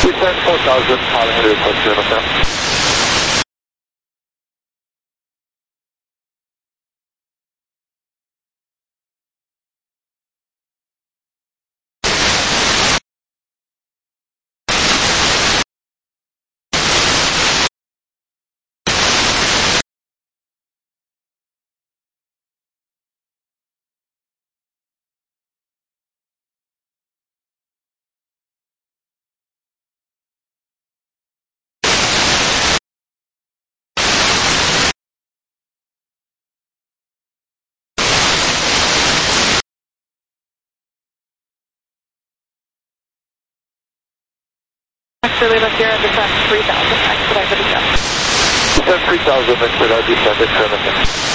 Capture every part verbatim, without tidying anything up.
Descend four thousand, piloting to request zero seven. Actually, let's hear descend three thousand, expedite the descent. Descend three thousand, expedite descent, external.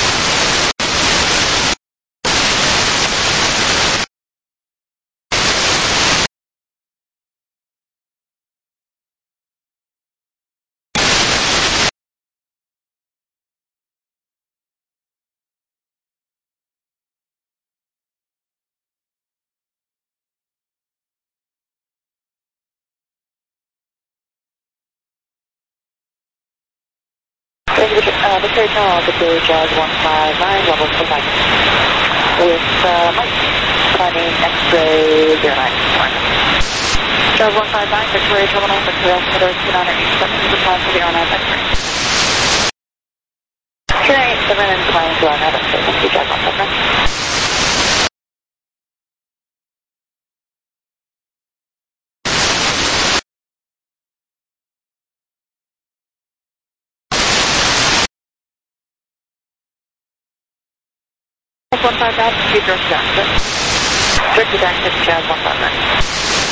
Uh, the carry channel to Jazz one five nine, level twenty-nine. With uh, Mike, climbing X-ray zero nine. Jazz one five nine, Victoria Terminal, Victoria Altimeter two nine eight seven, reply to the R nine X-ray. Carry eight seven and climbing to R nine X-ray, thank you, Jazz one five nine. one five nine, keep your exit. Directed exit, Jazz one five nine.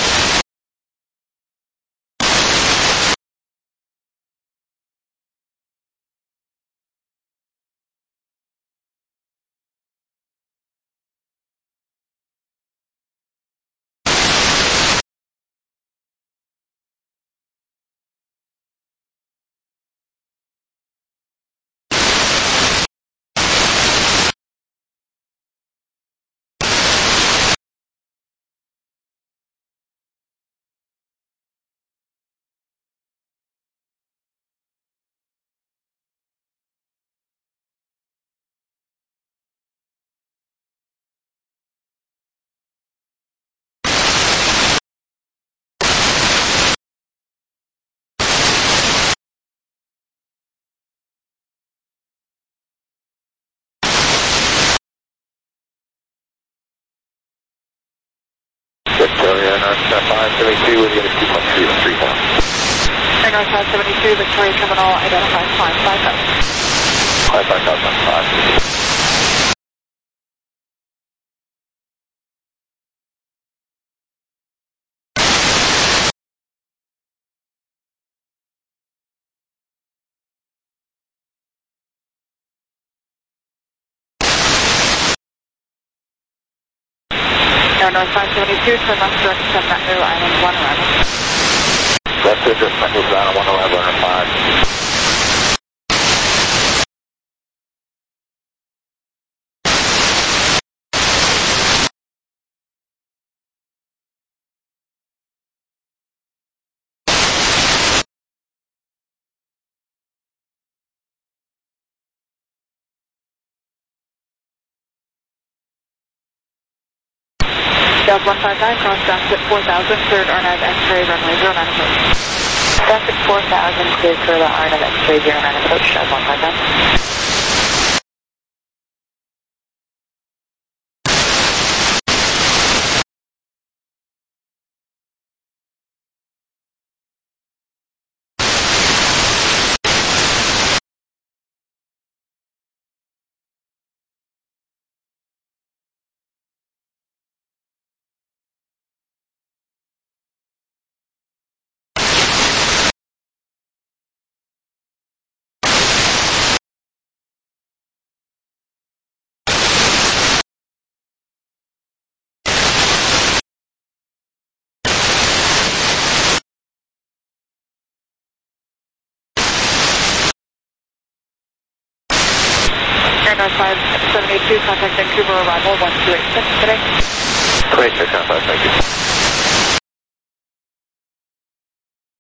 Victoria, North five seventy-two, we're going to two point three to three thousand. Air North five seventy-two, Victoria Terminal, identify climb five thousand. Climb five thousand, five. Air North five seventy-two, turn left direct to Metro Island one arrival. Left to just Metro Island one arrival under five. Jazz one five nine, cross Basket four thousand, cleared R nine X-ray, runway zero nine approach. Basket four thousand, cleared for the R nine X-ray, zero nine approach, Jazz one five nine. Air North five seventy-two, contact Vancouver arrival one two eight six today. Great, six nine five, thank you.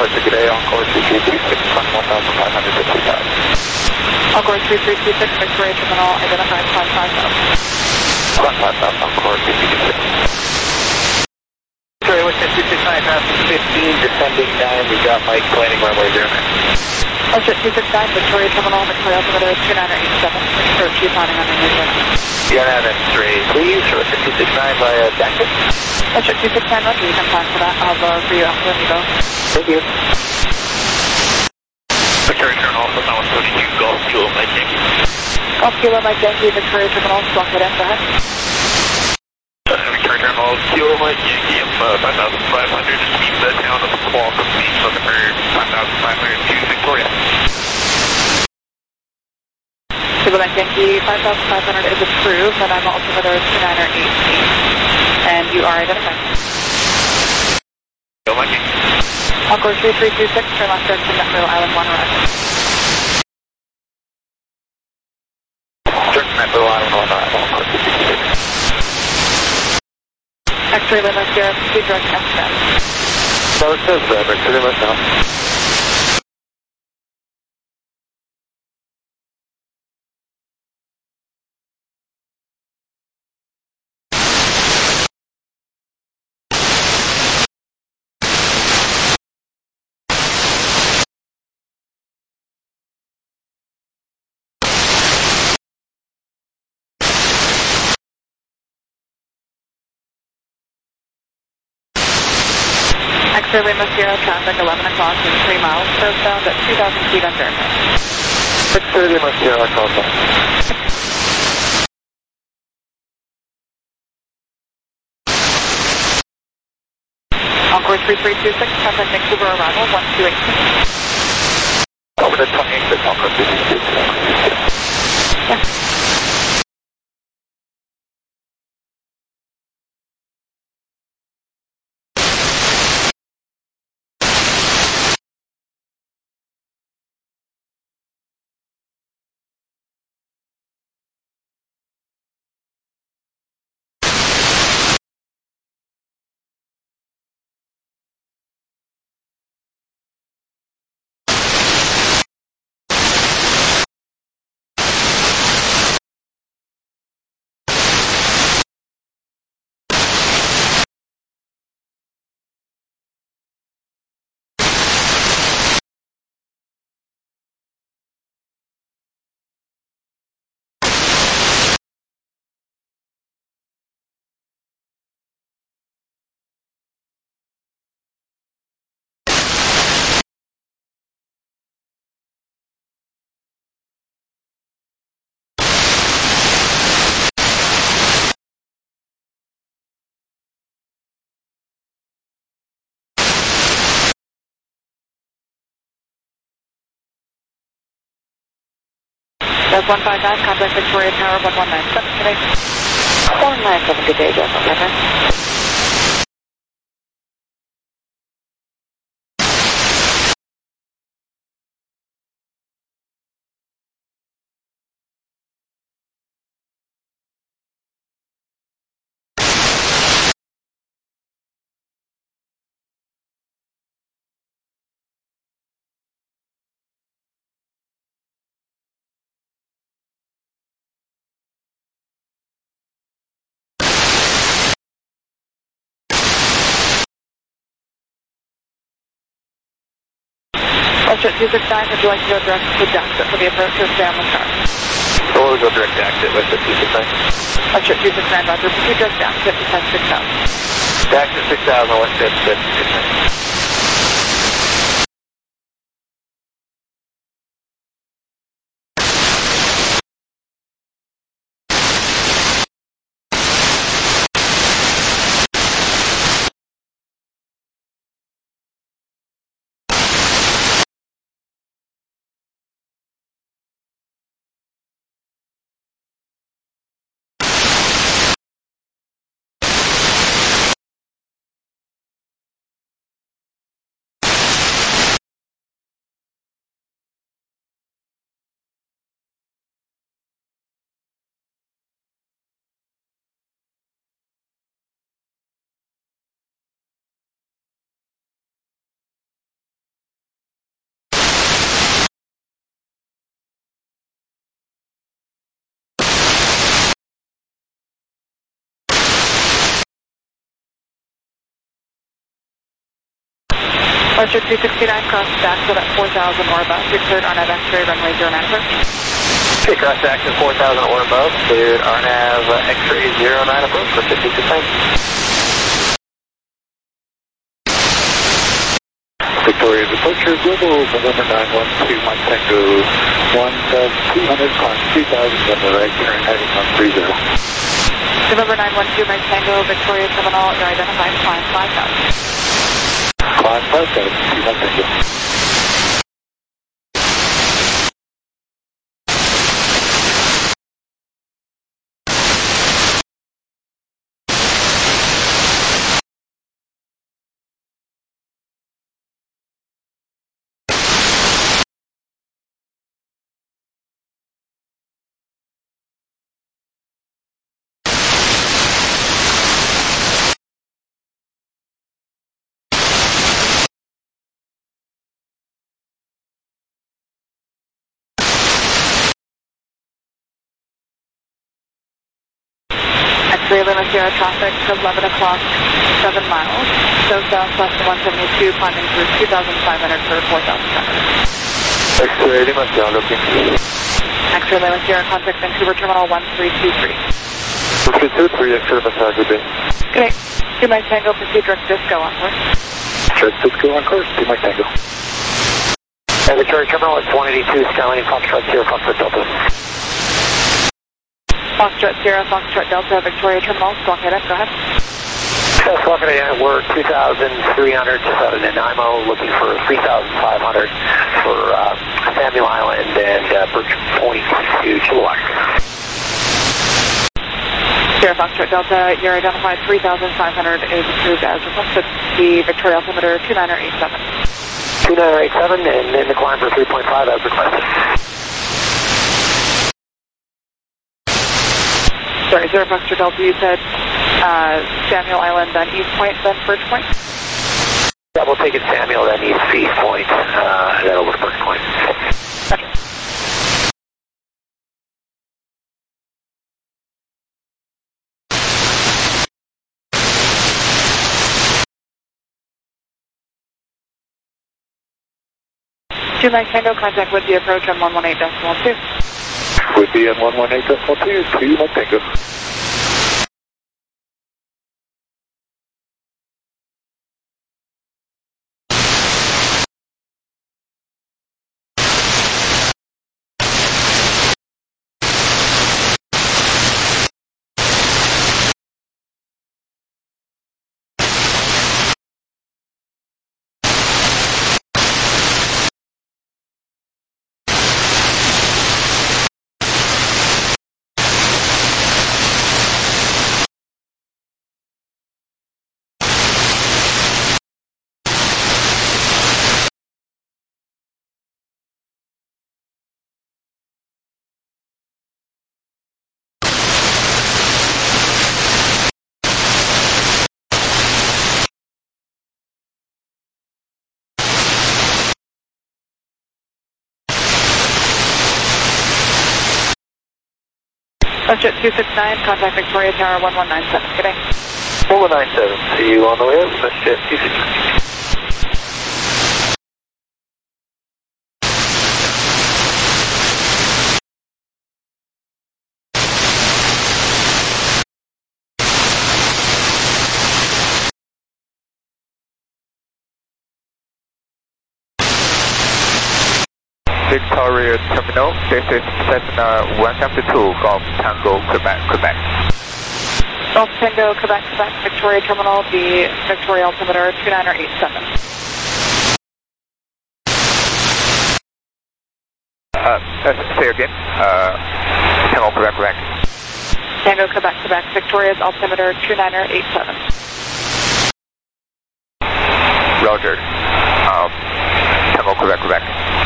Departure today, Encore three three two six, one thousand five hundred fifty-five. Encore three three two six, Victoria Terminal, identified five five thousand. five five thousand, Encore three three two six. Victoria, what's two six nine, passing fifteen, descending nine, we got Mike landing runway zero nine. Ocean two six nine, Victoria Terminal, Victoria altimeter two nine eight seven, approach you planning on runway zero nine. Zero nine and three, please, for two six nine via Jackson. Ocean two six nine, Roger, you can plan for that. I'll lower for you after we go. Thank you. Victoria Terminal, Southwest twenty-two, Golf Kilo, Mike Yankee. Golf Kilo, Mike Yankee, Victoria Terminal, block it in, go ahead. Uh, Victoria Terminal, Kilo, Mike Yankee, uh, five thousand five hundred, meet the town of Qualcomm Beach, looking for five thousand five hundred to Victoria. Kilo, Mike Yankee, five thousand five hundred is approved, and I'm altimeter two nine eight eight, and you are identified. Kilo, Mike Yankee. Encore three three two six, turn left direction, Metro Island one, arrival. Turn Metro Island one, arrival, Encore three three two six. X-ray Lima Sierra, speed direct Amsterdam. So it says that, Victoria, let's know. X-ray Lima Sierra, traffic eleven o'clock and three miles, southbound at two thousand feet under. six thirty, my Sierra, call back. Encore three three two six, contact Vancouver arrival, one two eight six. Over the twenty-eight, Encore three three two six. Yeah. That's one five nine, contact Victoria Tower one one nine seven today. one nine seven, good day, Jeff. Okay. Ocean two six nine, would you like to go direct to Jackson for the approach or stay on the car? So we'll go direct to exit with the two six nine. Ocean two six nine, Roger, proceed direct down, fifty-five six thousand. Jackson six thousand, one six six. Archer two sixty-nine, cross axle at four thousand or above. You're cleared R N A V X-ray runway zero nine approach. Okay, cross axle four thousand or above. Cleared R N A V uh, X-ray zero nine approach for fifty-six nine. Victoria's departure, global November nine one two, Mike Tango, one thousand two hundred, climb three thousand on the right, turn heading on three zero. November nine one two, Mike Tango, Victoria Terminal, you're identified, climb five thousand. Climb five thousand, two Mike Tango. X-ray Lima Sierra traffic, eleven o'clock, seven miles. So south, plus one seventy-two, climbing through two thousand five hundred for four thousand five hundred. X-ray Lima Sierra looking. X-ray Lima Sierra, contact Vancouver Terminal one three two three. three two three, X-ray Lima Sierra, good day. Okay, two Mike Tango, proceed direct disco on course. Direct disco on course, two Mike Tango. And Victoria Terminal is one eighty-two, Skyline Foxtrot Sierra Foxtrot Delta. Foxtrot Sierra, Foxtrot Delta, Victoria Terminal, squawk head up, go ahead. So squawk head, we're two thousand three hundred just out of Nanaimo, looking for three thousand five hundred for uh, Samuel Island and uh, Birch Point to Chilliwack. Sierra Foxtrot Delta, you're identified, three thousand five hundred is approved as requested. The Victoria altimeter two nine eight seven. two nine eight seven, and then the climb for three point five as requested. Sorry, Sierra Foxtrot Delta, you said uh, Samuel Island, then East Point, then Birch Point? Yeah, we'll take it Samuel, then East, East Point, uh, and then over to Birch Point. Okay. Two Mike Tango, contact with the approach on one one eight decimal two. Would be on one one eight decimal two, two Mike Tango. Foxtrot two six nine, contact Victoria Tower one one nine seven. Good day. one one nine seven, see you on the way up, Foxtrot two six nine. Victoria Terminal, this is Cessna one seventy-two, Golf Tango, Quebec, Quebec. Golf Tango, Quebec, Quebec, Victoria Terminal, the Victoria altimeter two nine eight seven. Uh, uh, say again, uh, Tango, Quebec, Quebec. Tango, Quebec, Quebec, Victoria's altimeter two nine eight seven. Roger. Um, Tango, Quebec, Quebec.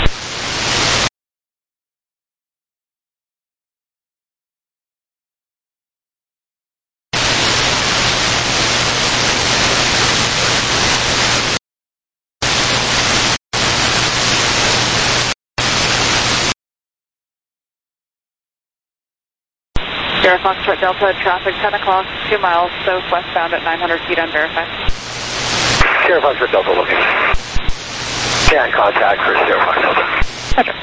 Sierra Foxtrot Delta, traffic ten o'clock, two miles, southwestbound at nine hundred feet unverified. Sierra Foxtrot Delta looking. Yeah, contact for zero five Delta. Roger.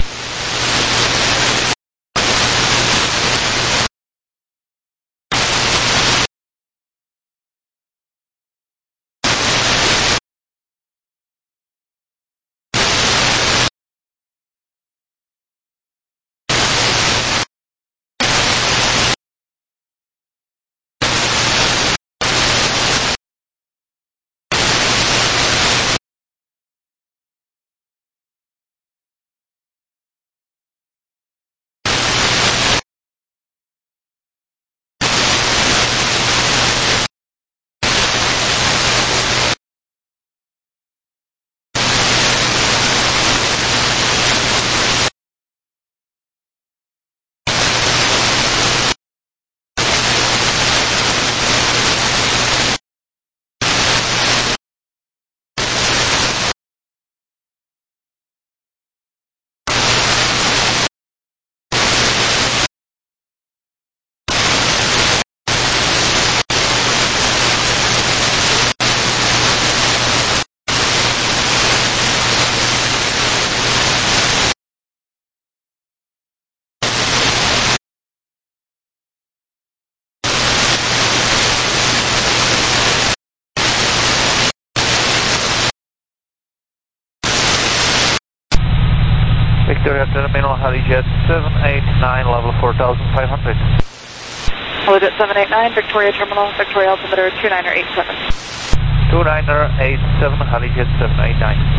Victoria Terminal, Helijet seven eight nine, level four thousand five hundred. Helijet seven eight nine, Victoria Terminal, Victoria altimeter two niner eight seven. two niner eight seven, Helijet seven eight nine.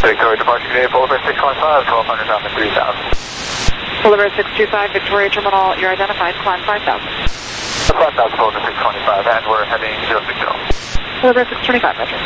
Victoria departure today, Boulevard six one five, twelve hundred on the three thousand. Boulevard six two five, Victoria Terminal, you're identified, climb five thousand. five thousand, Boulevard six twenty-five, and we're heading zero six zero. Boulevard six twenty-five, roger.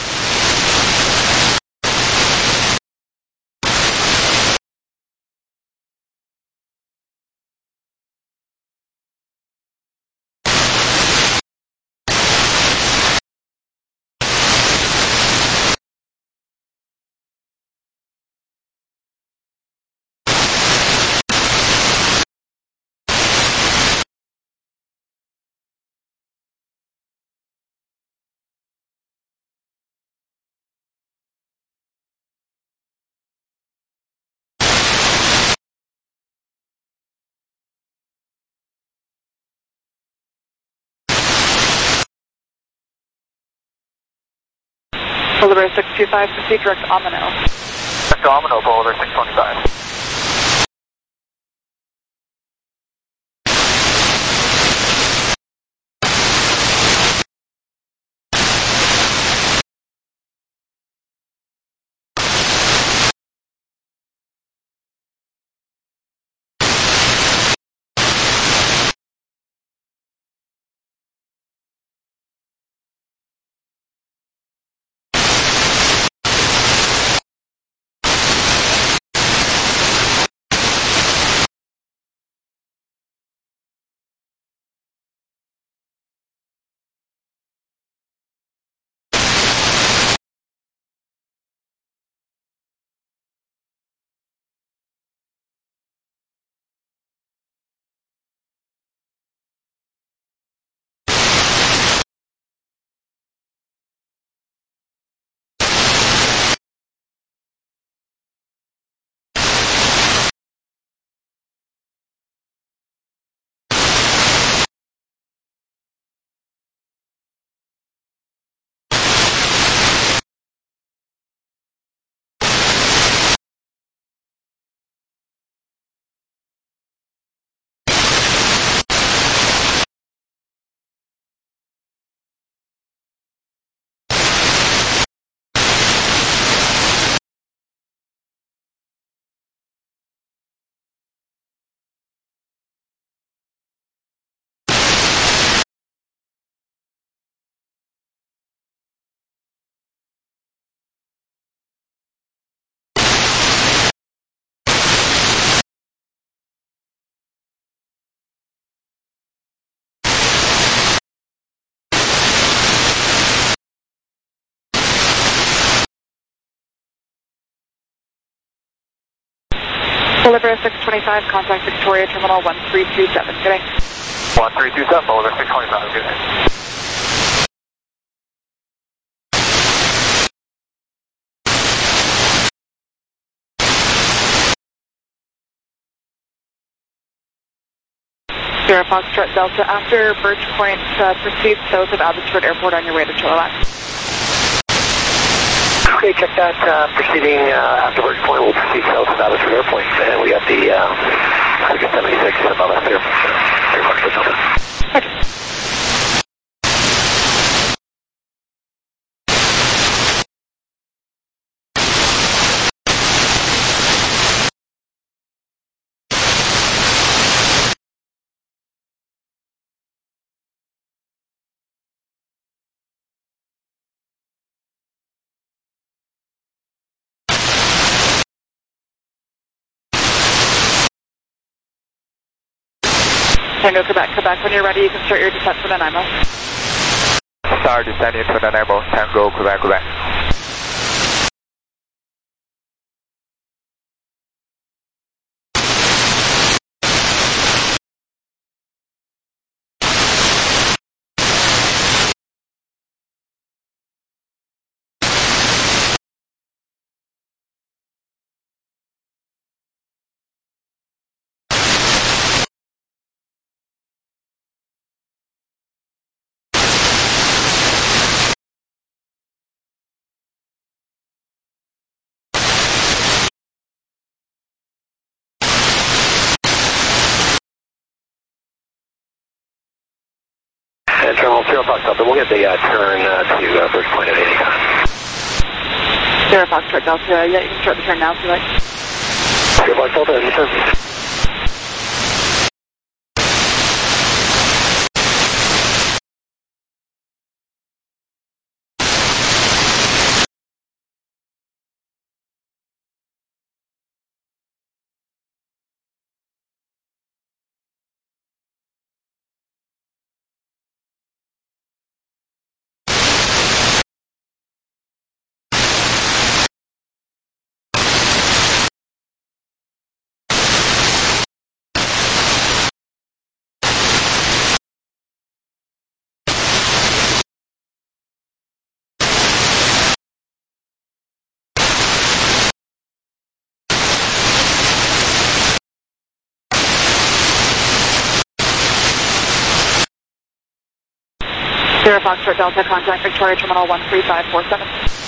Boulevard six two five, proceed direct Omino. Direct Omino, Boulevard six twenty-five. Boulevard six twenty-five, contact Victoria Terminal one three two seven. Good day. one three two seven, Boulevard six twenty-five, good day. Sierra Foxtrot Delta, after Birch Point, uh, proceed south of Abbotsford Airport on your way to Chilliwack. Okay, check that. Uh, proceeding uh, after Birch Point, we'll proceed south of Abbotsford Airport. And we got the uh, I think seventy-six above us there. Very much for Delta. Okay. Tango Quebec, Quebec, when you're ready, you can start your descent for Nanaimo. Start descending to Nanaimo, Tango, Quebec, Quebec. And Terminal zero Fox Delta, we'll get the uh, turn uh, to uh, Birch Point at any time. Sierra Foxtrot Delta, yeah, you can start the turn now if you like. Sierra Fox Delta, yes sir. Sierra Foxtrot Delta, contact Victoria Terminal one three five four seven.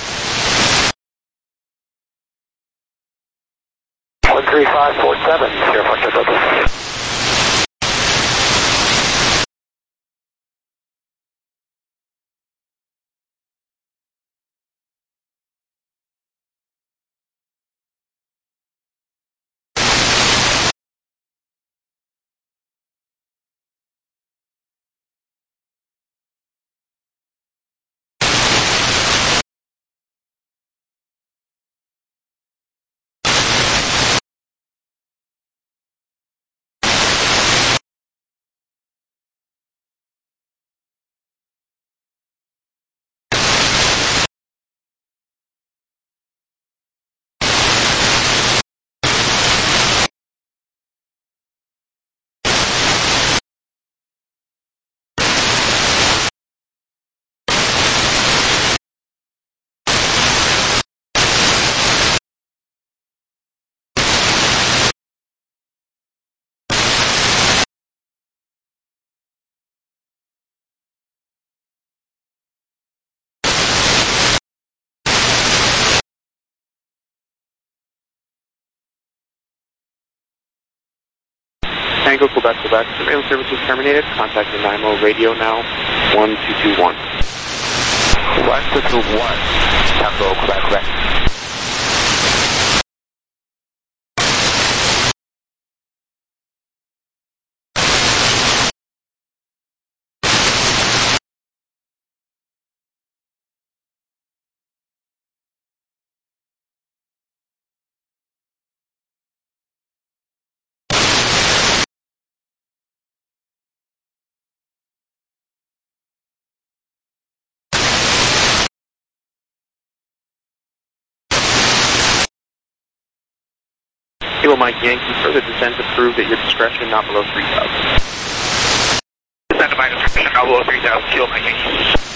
one three five four seven, Sierra Foxtrot Delta. Tango, Quebec, Quebec. Surveillance services terminated. Contact the N Y M O radio now. one two two one. one two two one. Tango, Quebec, Quebec. Kilo Mike Yankee, further descent approved at your discretion, not below three thousand. Descent to my discretion, not below three thousand, Kilo Mike Yankee.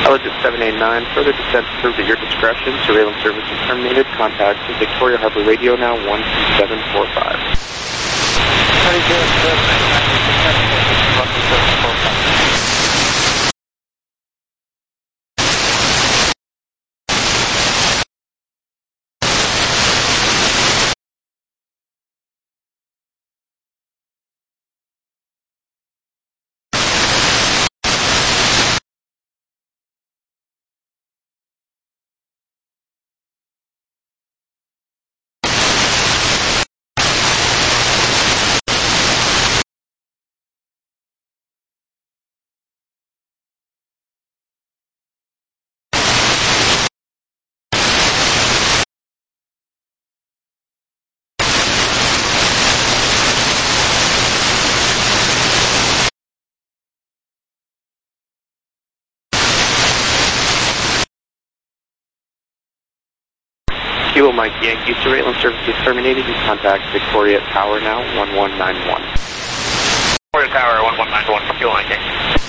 Intelligence seven eight nine, further descent approved at your discretion. Surveillance service is terminated. Contact Victoria Harbor Radio now, one two seven four five. Kilo Mike Yankee, surveillance services terminated. You contact Victoria Tower now, one one nine one. Victoria Tower, one one nine one, Kilo Mike Yankee.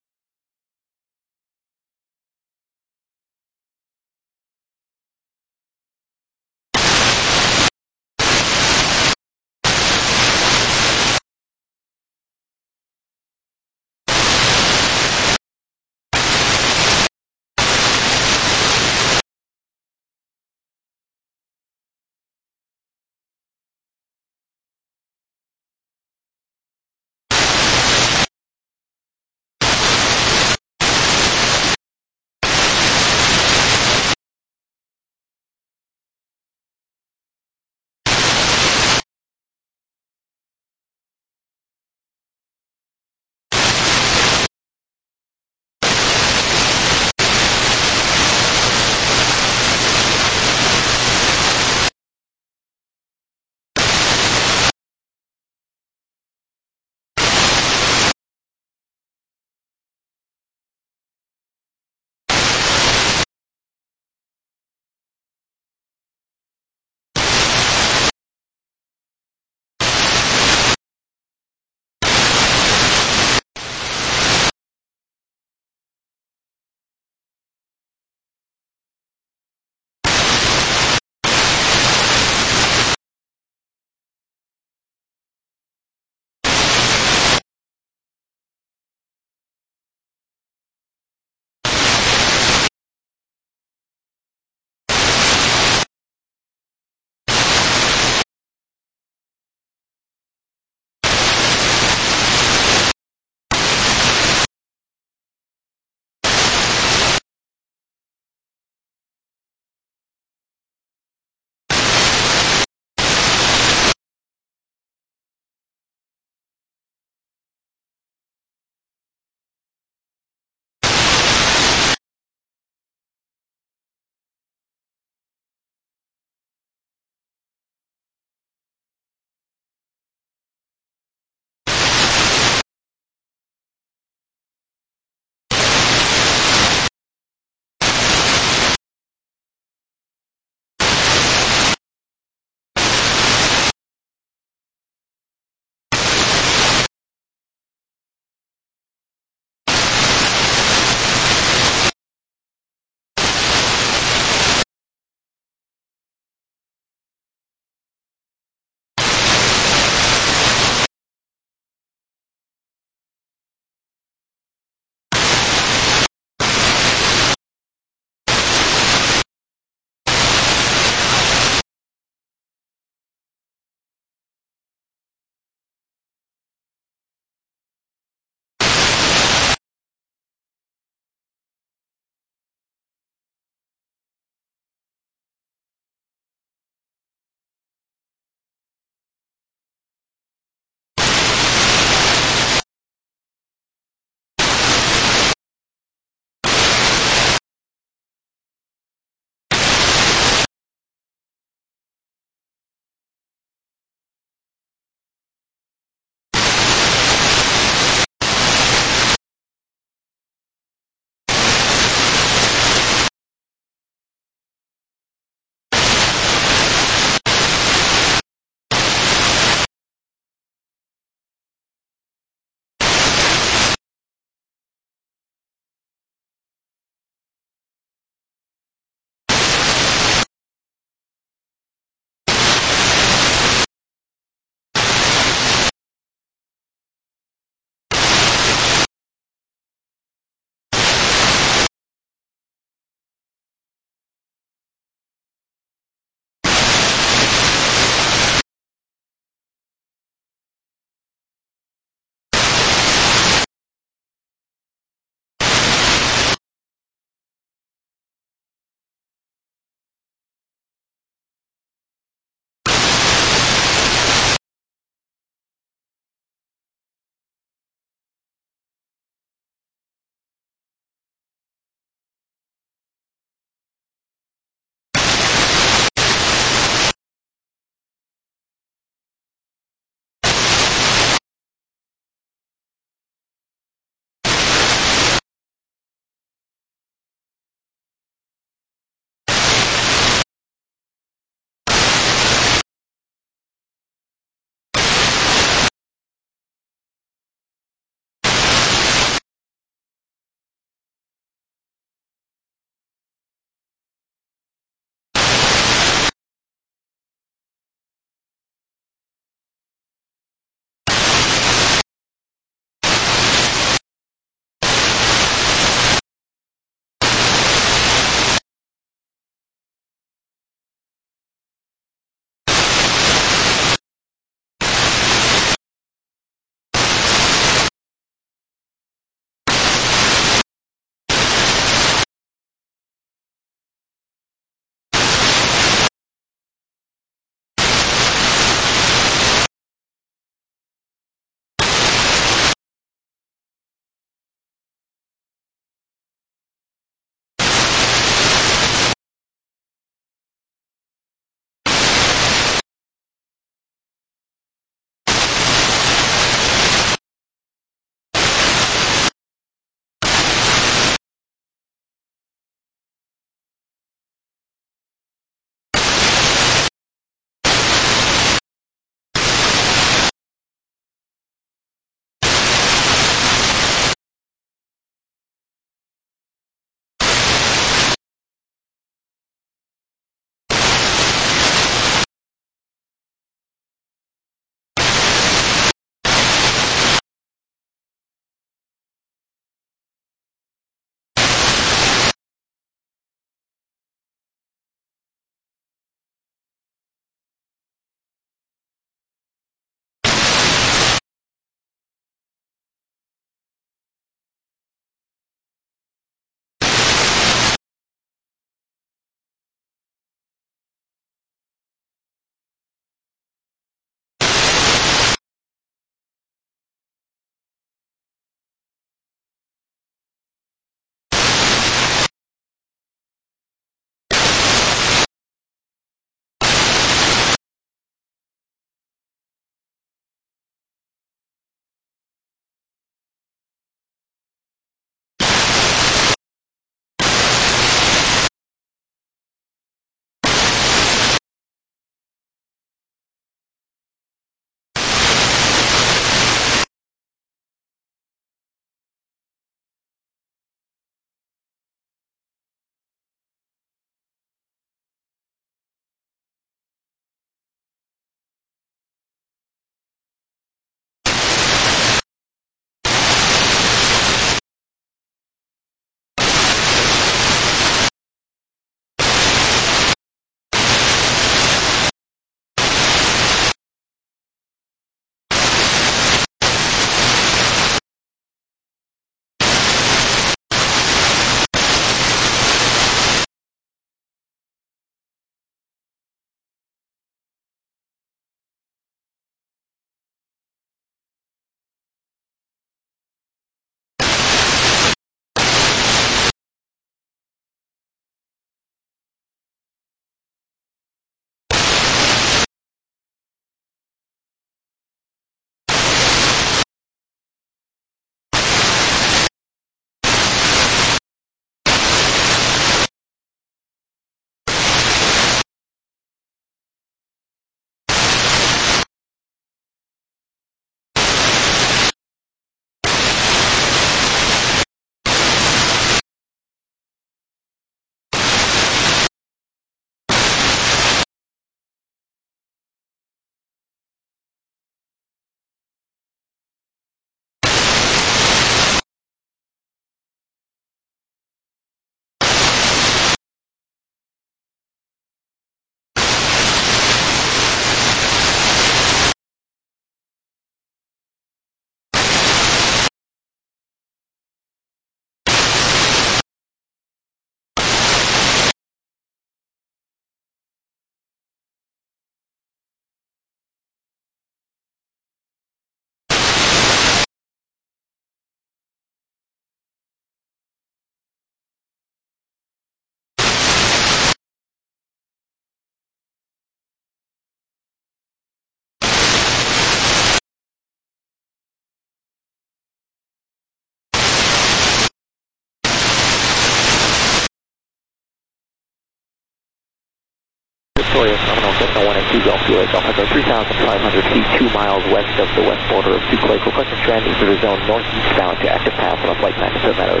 Victoria, Terminal Cessna one eight two Golf Juliet Golf Echo, three thousand five hundred feet, two miles west of the west border of Duke Lake. Requesting transit through the zone northeastbound to active path on a flight plan to Pitt Meadows.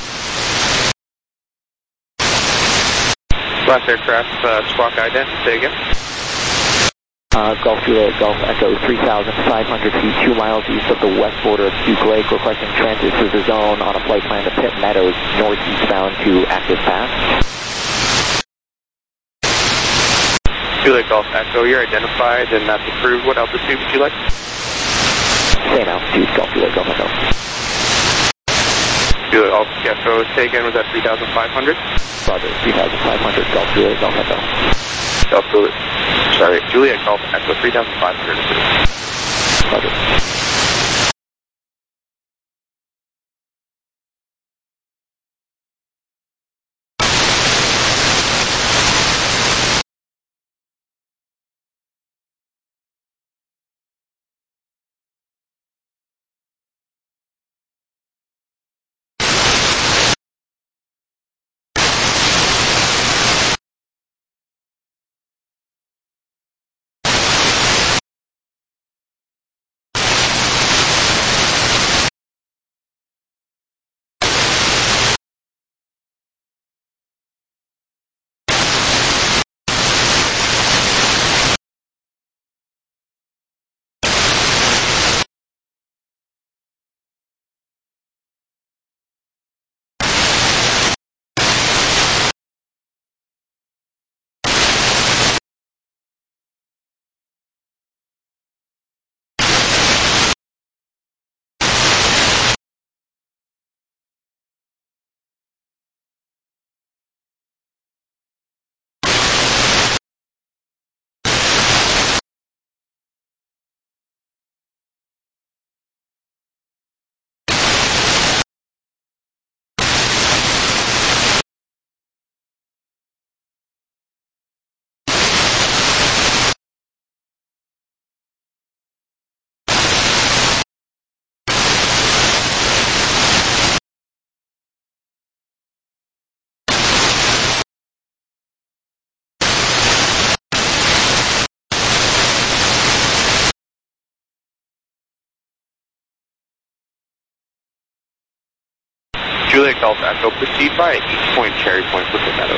Last aircraft, uh, squawk ident, say again. Uh, Golf Juliet Golf Echo, three thousand five hundred feet, two miles east of the west border of Duke Lake. Requesting transit through the zone on a flight plan to Pitt Meadows, northeastbound to active path. Juliet Golf Echo, you're identified and that's approved. What altitude would you like? Same altitude, Golf Juliet Golf Echo. Juliet Golf Echo, say again, was that three thousand five hundred? Roger, three thousand five hundred, Golf Juliet Golf Echo. Golf Juliet, sorry, Juliet Golf Echo, three thousand five hundred. Roger. Juliet Golf Echo, proceed by East Point, Cherry Point, Pitt Meadows.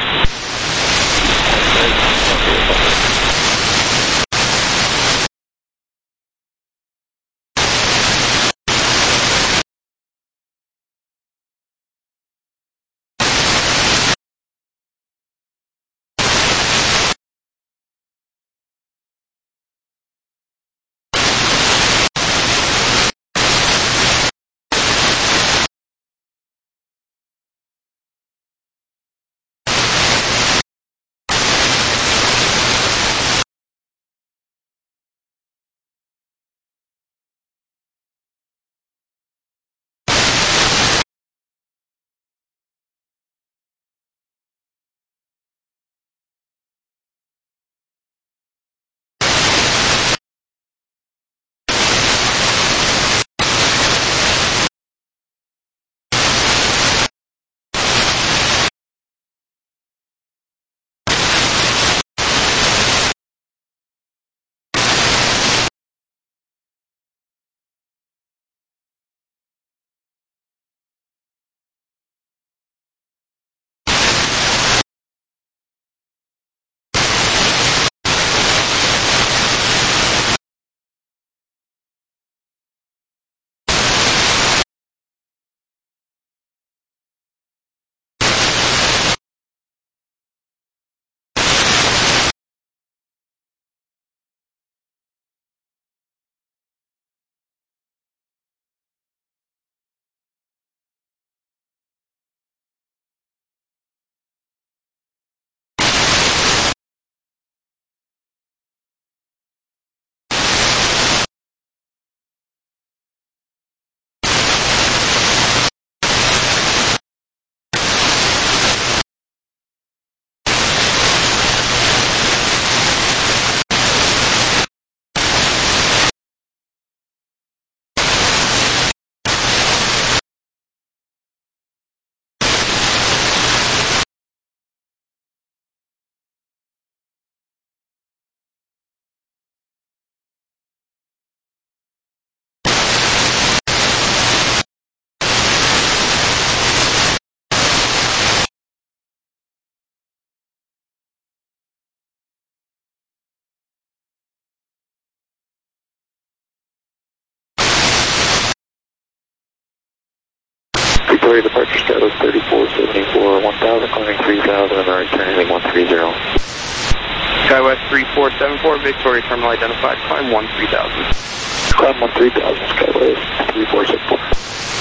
Victoria departure status thirty-four seventy-four, one thousand, climbing three thousand, and right turn heading one three zero. SkyWest three four seven four, Victoria terminal identified, climb one three thousand. Climb one three thousand, SkyWest three four seven four.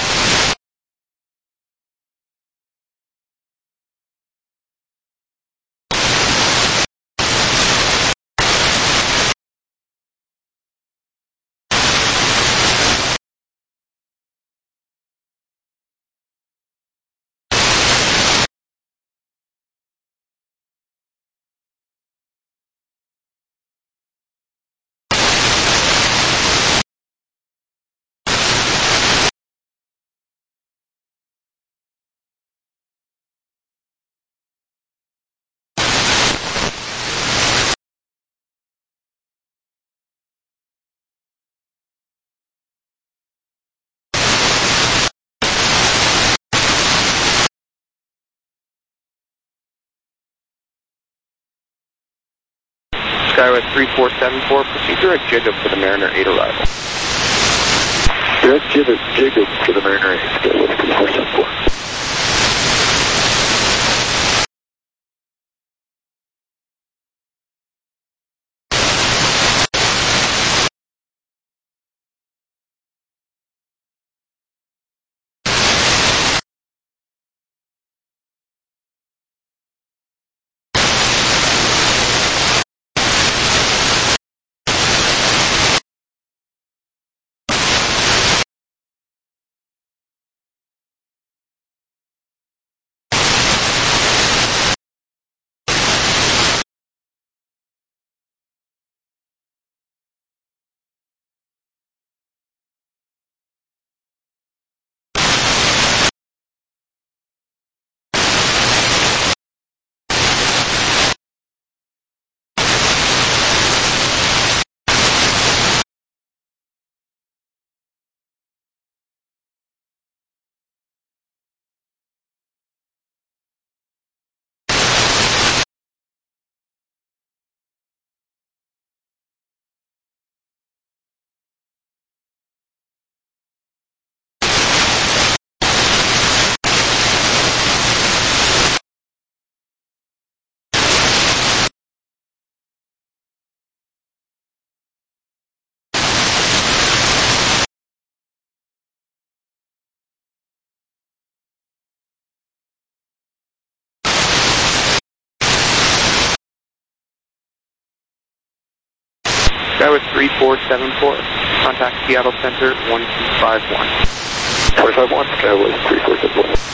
SkyWest three four seven four, proceed direct jig up to the Mariner eight arrival. Direct jig up, jig up to the Mariner eight, SkyWest three four seven four. SkyWest three four seven four, contact Seattle Center one two five one. four five one, SkyWest three four seven four.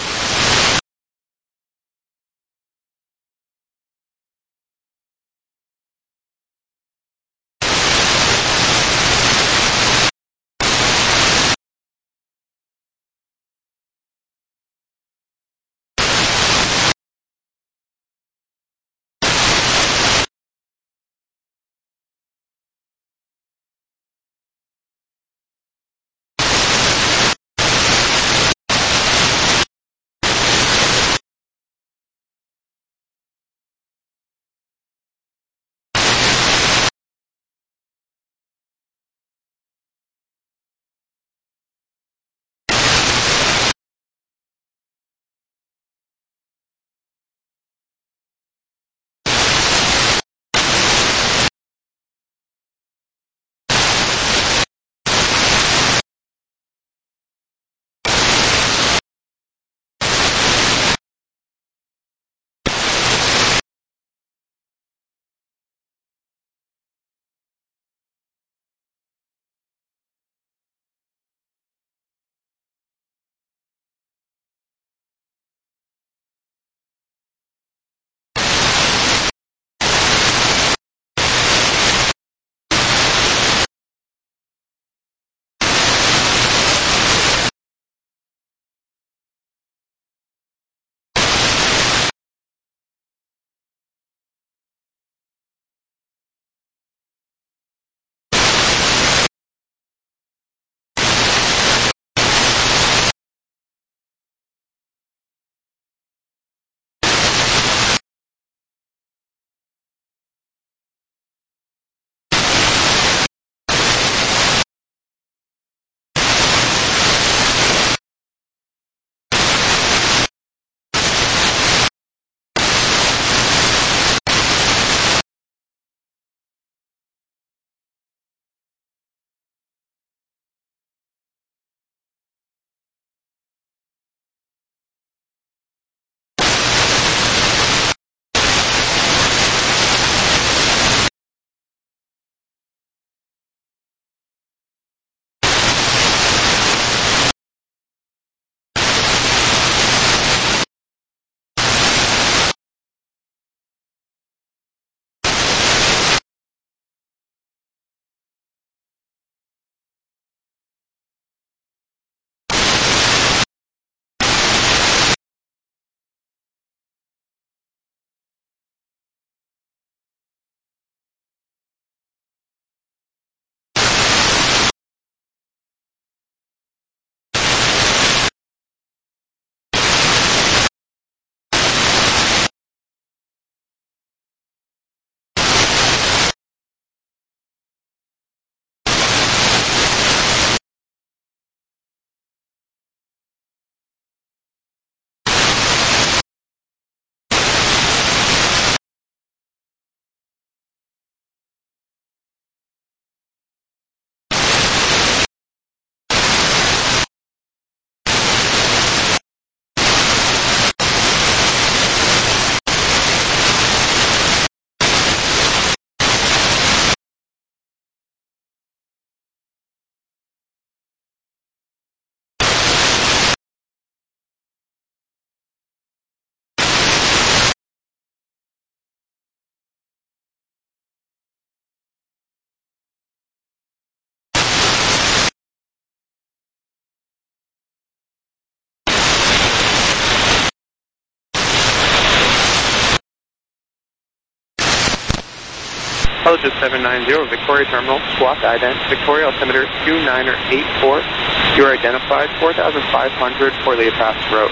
Apologist seven nine zero, Victoria Terminal, squawk ident, Victoria altimeter two niner eight four. You are identified, four thousand five hundred for the pass route.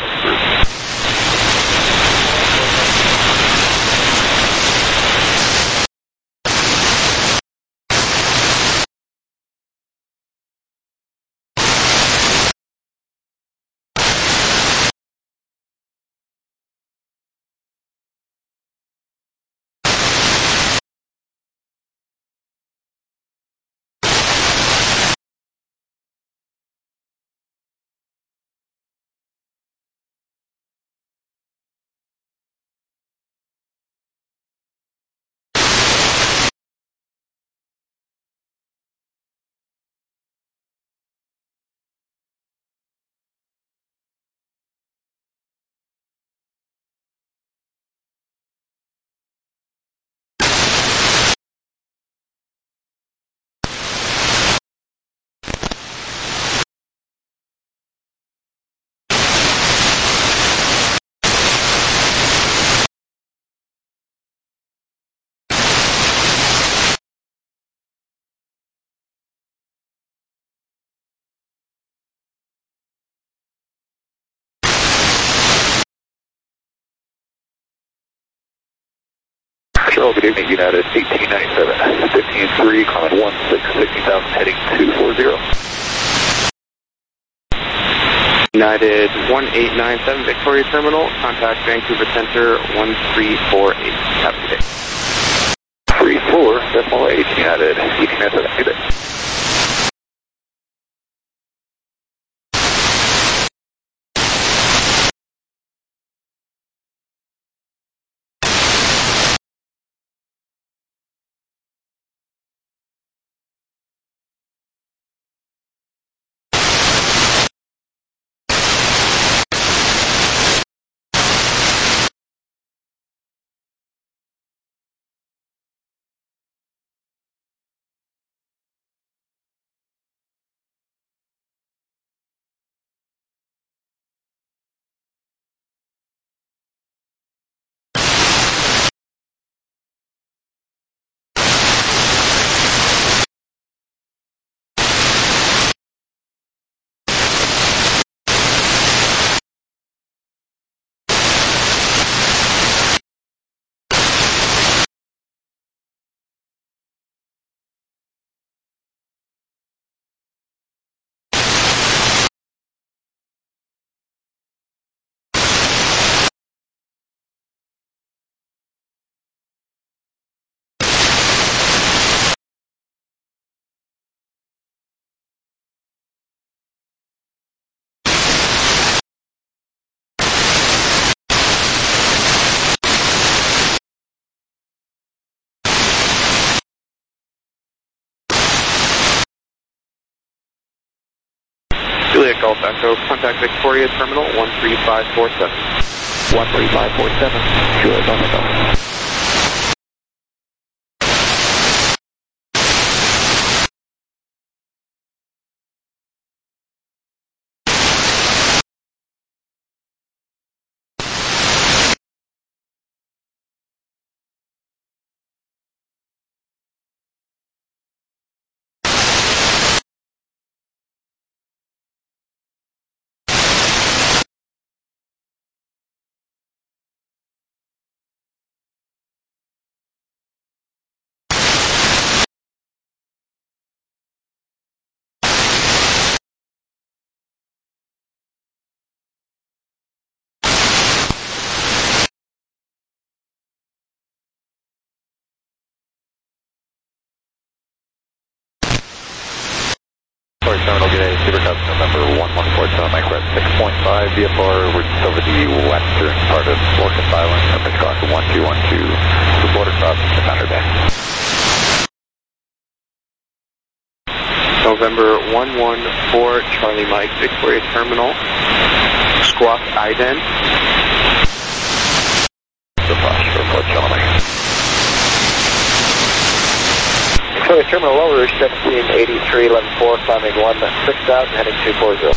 Control, good evening, United eighteen ninety-seven, fifteen three, climbing one six, sixty thousand, heading two four zero. United one eight nine seven, Victoria Terminal, contact Vancouver Center one three four eight. Have a good day. three four, decimal eight, United eighteen ninety-seven, good day. Juliet Golf Echo, contact Victoria Terminal one three five four seven. one three five four seven, Juliet Golf Echo. Terminal, good day, Super Customer number one one four seven, Mike Red six point five, V F R, we're just over the western part of Morgan Island, up across one two one two, the border crossing to Thunder Bay. November one one four, Charlie Mike, Victoria Terminal, squawk ident. The flash report, Charlie Mike. Victoria Terminal lower, seventeen eighty-three, eleven four, climbing one six thousand, heading two four zero.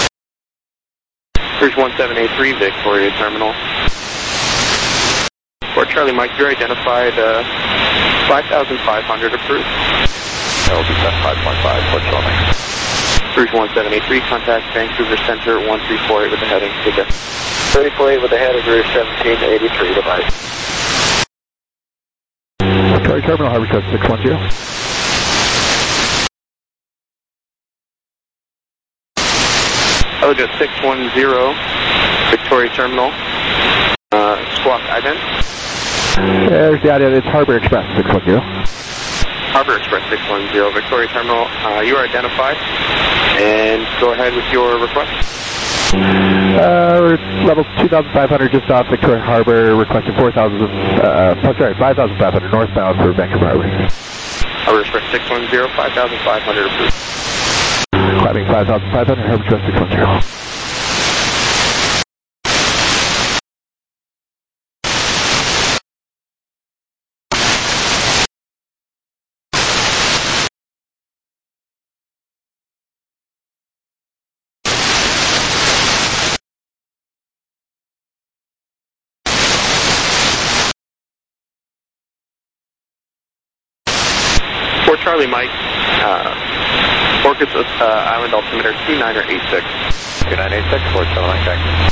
Bridge one seven eight three, Victoria Terminal. For Charlie Mike, you're identified uh, five thousand five hundred approved. That will be set five point five, Fort Charlie Mike. Cruise one seven eight three, contact Vancouver Center one three four eight with the heading. Take care. thirty four eight with the head of Route seventeen eighty-three, bye-bye. Victoria Terminal, Harbor Coast six one zero. Elgin six one zero, Victoria Terminal, uh, squawk ident. There's the idea, it's Harbor Express six one zero. Harbor Express six one zero, Victoria Terminal, uh, you are identified, and go ahead with your request. Uh, we're level two thousand five hundred just off Victoria Harbor, requesting four thousand, uh, oh, sorry, five thousand five hundred northbound for Vancouver Harbor. Harbor Express six one zero, five thousand five hundred approved. Climbing five thousand five hundred, Harbor Express six one zero. For Charlie Mike, uh, Orcas uh, Island altimeter two nine eight six. two nine eight six, Fort Charlie Mike, thank you.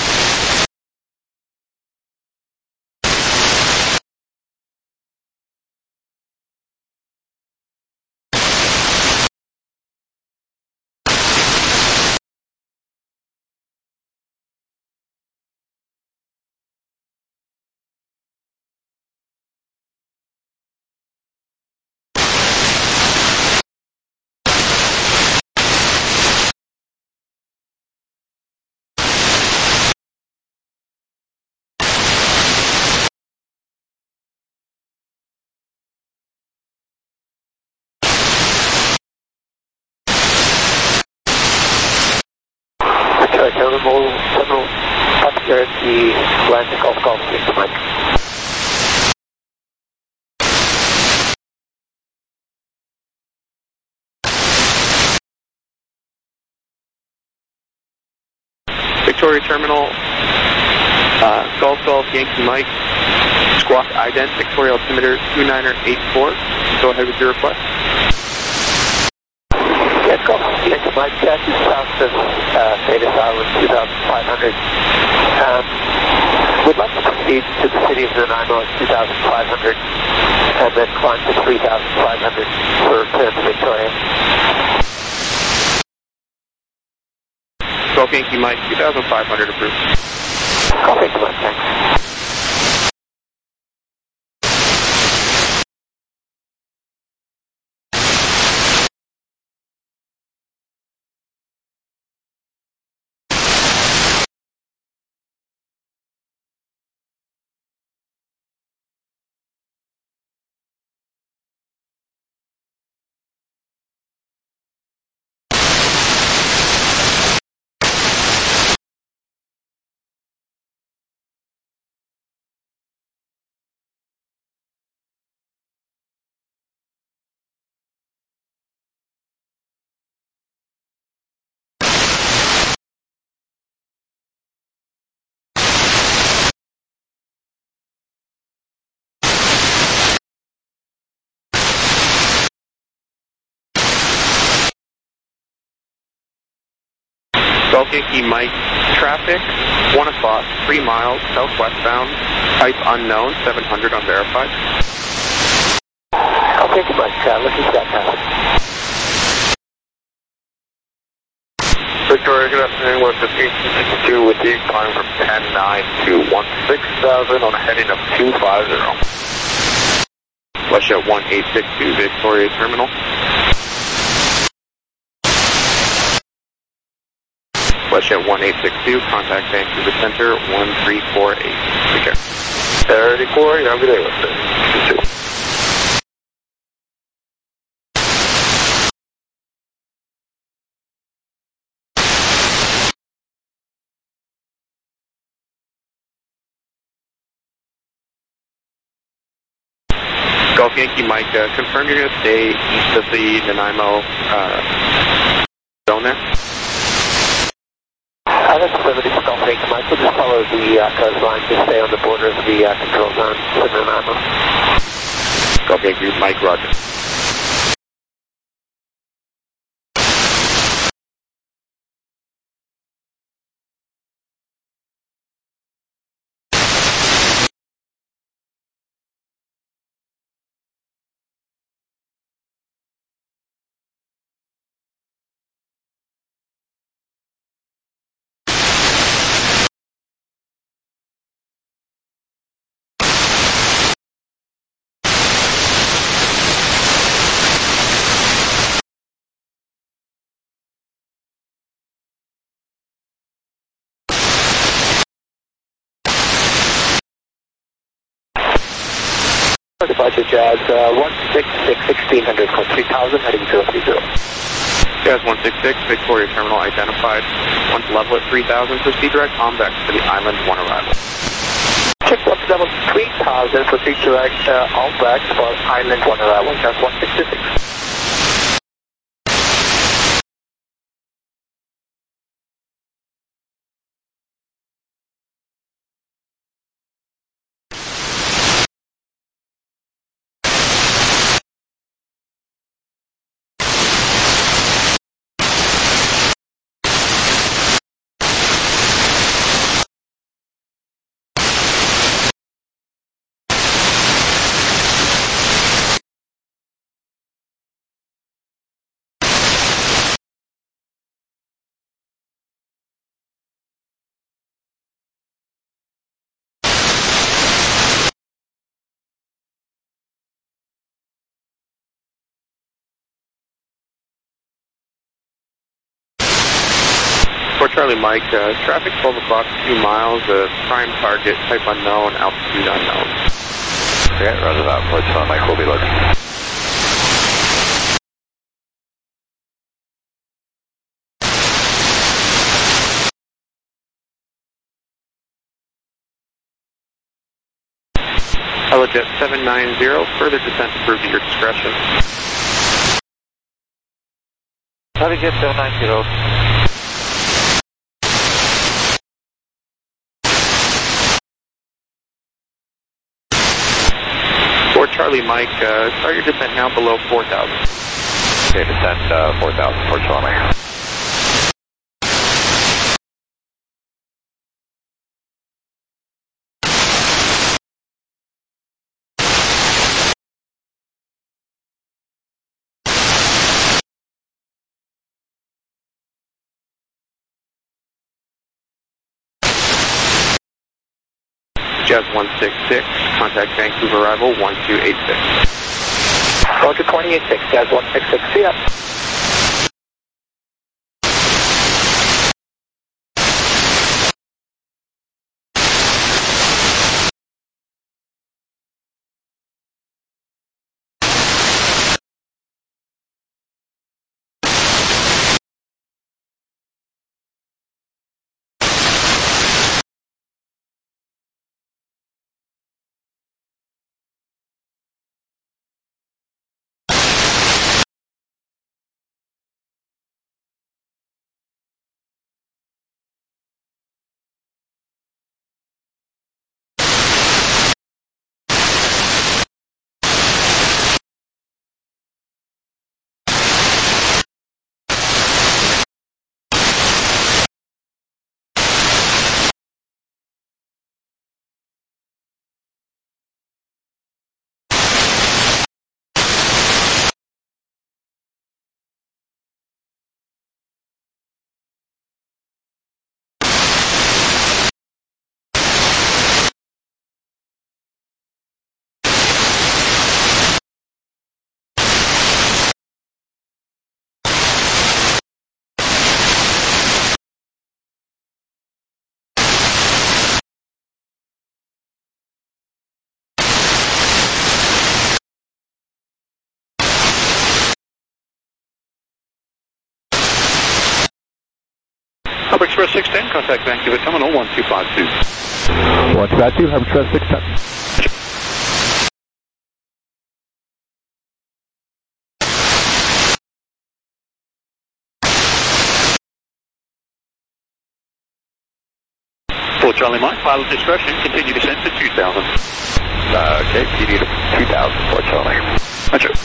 Terminal, terminal, up here at the Atlantic Gulf Gulf, Mister Mike. Victoria Terminal, uh, Gulf Gulf Yankee Mike, squawk ident, Victoria altimeter two nine eight four. Go ahead with your request. Yeah, Gulf Yankee Mike, uh, just south of uh, Davis Island, two thousand five hundred. Um, we'd like to proceed to the city of Nanaimo at two thousand five hundred and then climb to three thousand five hundred for return to Victoria. Gulf Yankee Mike, two thousand five hundred approved. Gulf Yankee Mike, thanks. Gulf Yankee Mike, traffic, one o'clock, three miles, southwestbound, type unknown, seven hundred unverified. Gulf Yankee Mike, uh, looking for that traffic. Victoria, good afternoon, West fifteen sixty-two with you, climbing from ten nine to sixteen thousand on a heading of two five zero. Westjet one eight six two, Victoria Terminal. Westjet one eight six two, contact Vancouver Center one three four eight. Take care. thirty-four, you have a good day, Westjet. You too. Gulf Yankee Mike, uh, confirm you're going to stay east of the Nanaimo uh, zone there? Uh, that's affirmative, Golf Yankee Mike. We'll just follow the uh, coastline, just stay on the border of the uh, control zone, seven and nine miles. Golf Yankee Mike, roger. Departure Jazz uh, one six six, sixteen hundred, code three thousand, heading zero three zero. Jazz one six six, Victoria Terminal identified. Once level at three thousand, proceed direct convex to the Island one arrival. Check one level three thousand, proceed direct uh, on back for Island one arrival, Jazz one six six. For Charlie Mike, uh, traffic twelve o'clock, two miles, uh, prime target, type unknown, altitude unknown. Okay, roger that. Approach Charlie Mike, we'll be looking. Helijet seven nine zero, further descent approved at your discretion. Helijet seven nine zero. For Charlie Mike, uh, start your descent now below four thousand. Okay, descent uh, four thousand for Charlie Mike. Jazz one six six, contact Vancouver arrival one two eight six. Go to twenty-eight six, Jazz one six six, see ya. Harbor Express six ten, contact Vancouver Terminal one two five two. one two five two, Harbor Express six ten. Full Charlie Mike, pilot discretion, continue descent to two thousand. Uh, okay, P D to two thousand, Fort Charlie. Roger.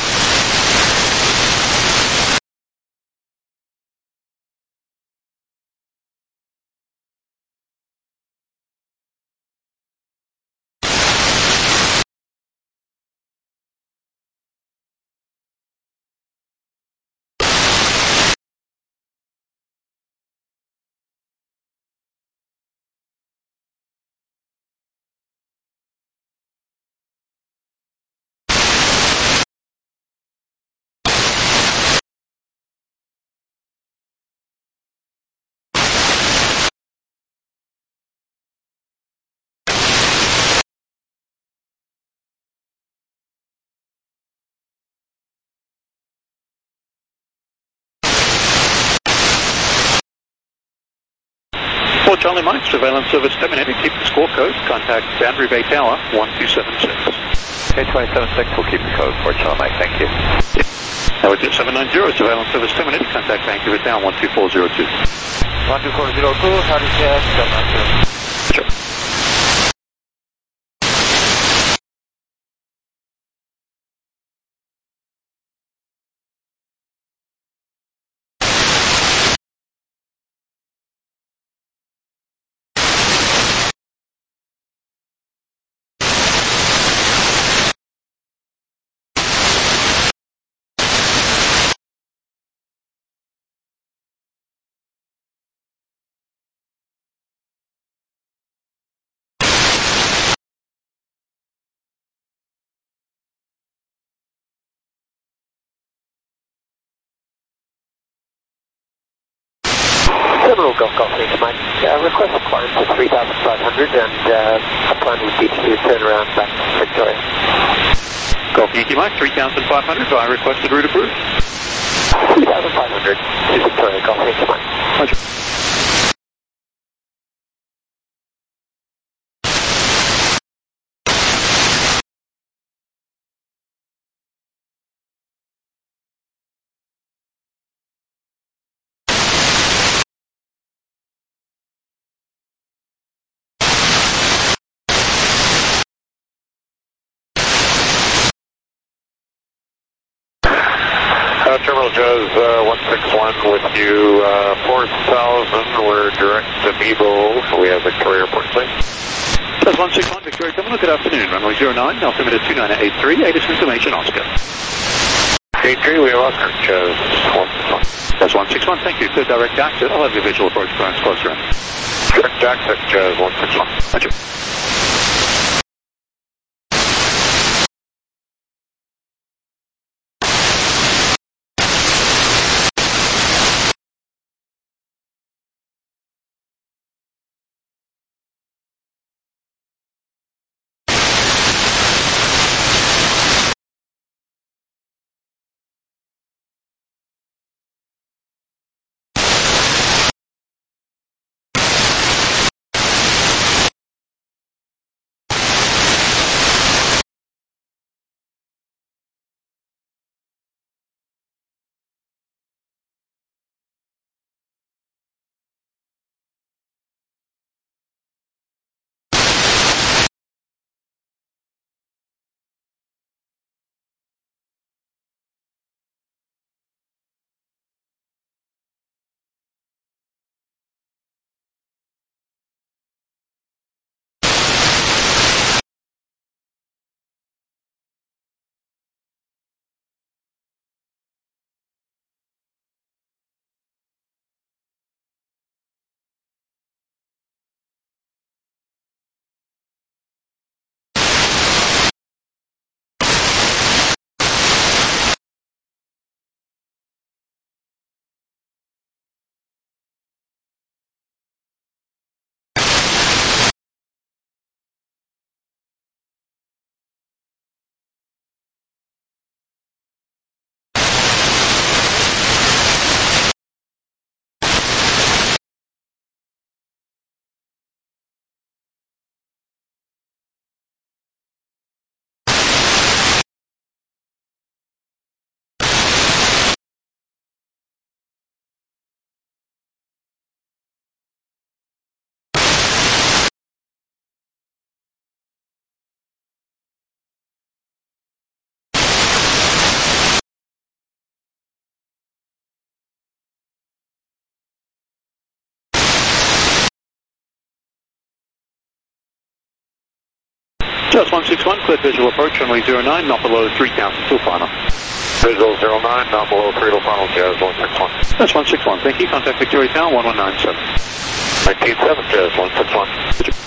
Fort Charlie Mike, surveillance service terminated. Keep the score code. Contact Boundary Bay Tower, one two seven six. Okay, twenty-seven six, we'll keep the code, Fort Charlie Mike, thank you. Now it's at seven nine zero, surveillance service terminated. Contact Vancouver Tower, one two four zero two. one two four zero two, Harry Jet, seven nine zero. Sure. Terminal Golf Golf Yankee Mike, uh, request a climb to three thousand five hundred and uh, a plan would be to turn around back to Victoria. Golf Yankee Mike, three thousand five hundred, via requested route approved. three thousand five hundred to Victoria, Golf Yankee Mike. Roger. Uh, Terminal Jazz uh, one six one with you, uh, four thousand, we're direct to Meebo. We have Victoria Airport, please. Jazz one six one, Victoria Terminal, good afternoon. Runway zero nine, altimeter two nine eight three, A D I S information, Oscar. eight three, we have Oscar, Jazz one six one. Jazz one six one, thank you. Clear direct access. I'll have your visual approach clearance closer in. Direct access, Jazz one six one. Roger. Jazz one six one, cleared visual approach, runway zero nine, not below three count, till final. Visual zero nine, not below three till final, Jazz one six one. That's one six one, thank you. Contact Victoria Tower, one one nine seven. nineteen seven, Jazz one six one.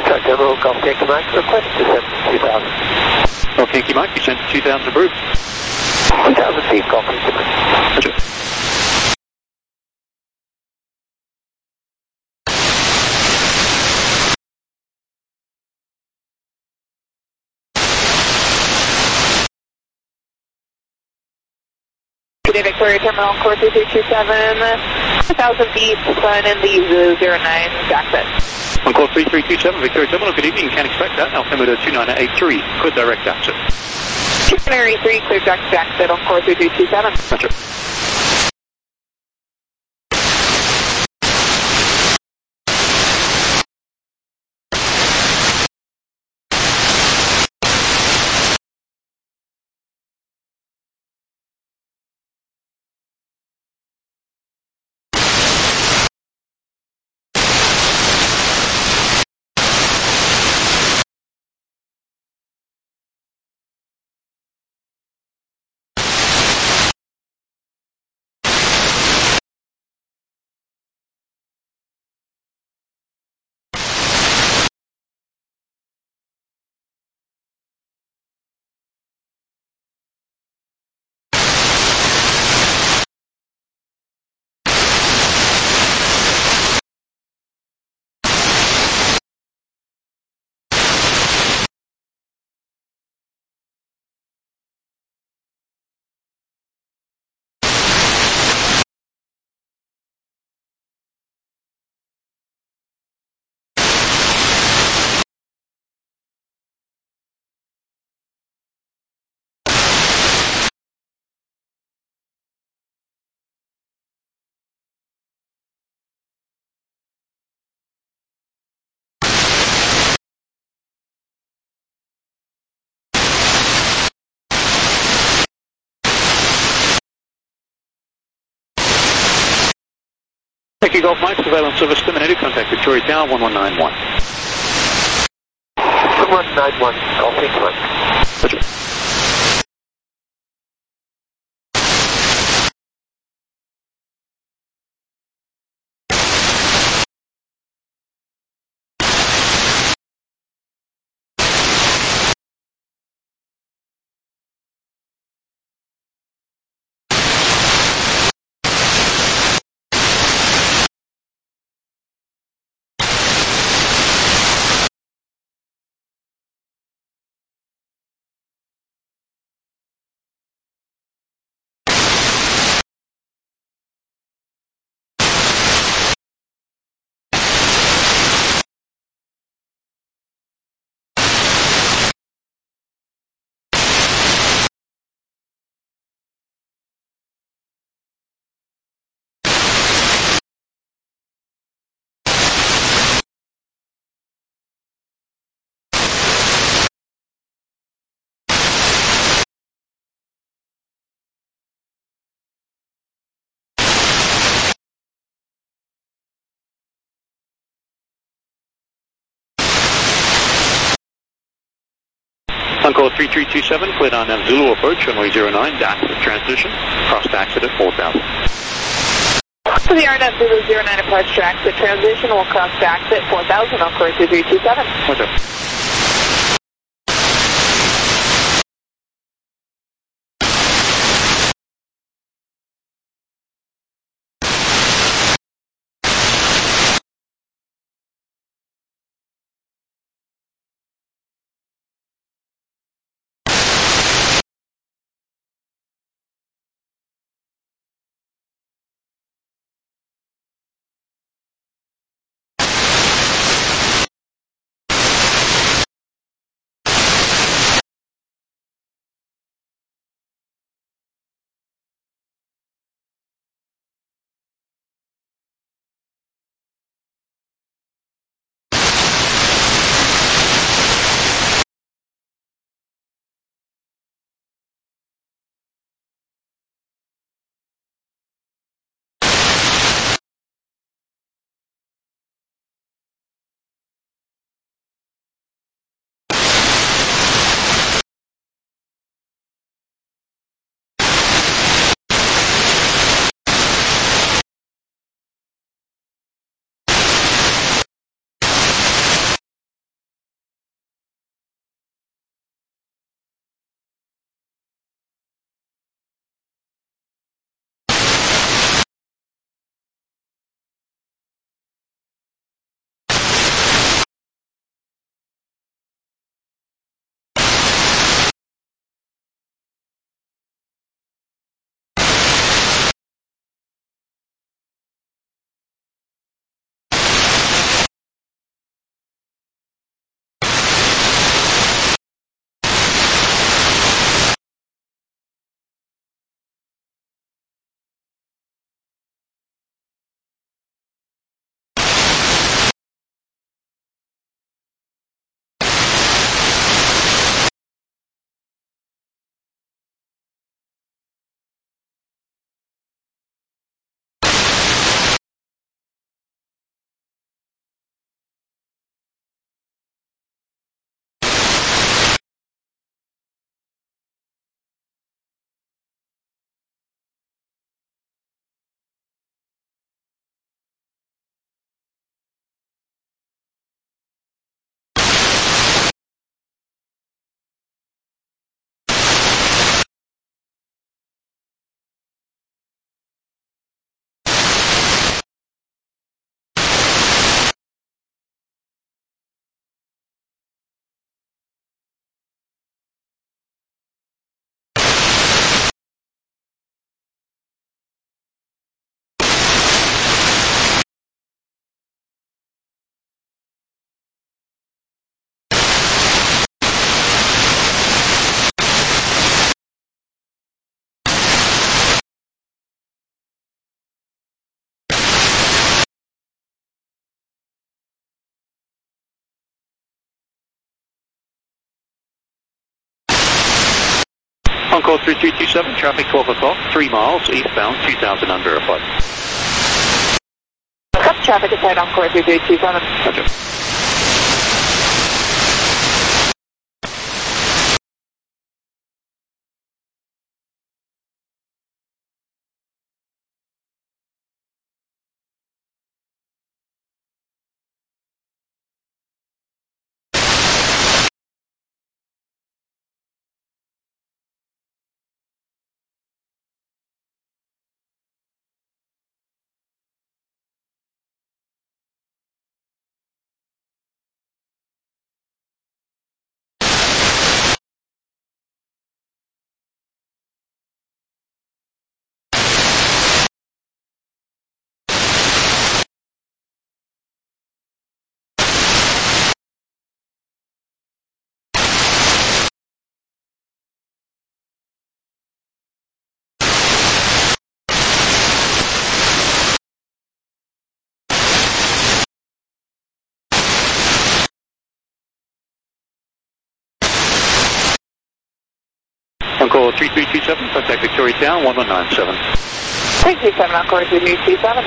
Victoria Terminal, Golf Yankee Mike, request to send two thousand. Golf Yankee Mike, you sent two thousand approved. two thousand feet, Golf Yankee Mike. Roger. Good day, Victoria Terminal, core three three two seven, one thousand feet, sign in the zero nine, exit. On call three three two seven, Victoria Terminal, good evening, can expect that, altimeter two nine eight three, clear direct exit. two nine eight three, clear direct exit on core three three two seven. Roger. Thank you, Golf Mike, surveillance service terminated, contact Victoria Tower one one nine one. one one nine one, Golf Yankee Mike. Roger. On call three three two seven, cleared on Zulu approach, runway zero nine, dash with transition, cross to exit at four thousand. To the R N F Zulu zero nine approach to exit, transition will cross to exit four thousand on core three three two seven. Roger. On call three three two seven, traffic twelve o'clock, three miles, eastbound, two thousand unverified. Up traffic inside on course three three two seven. Roger. On call three three two seven, contact Victoria Town, one one nine seven. three two seven on course three three two seven.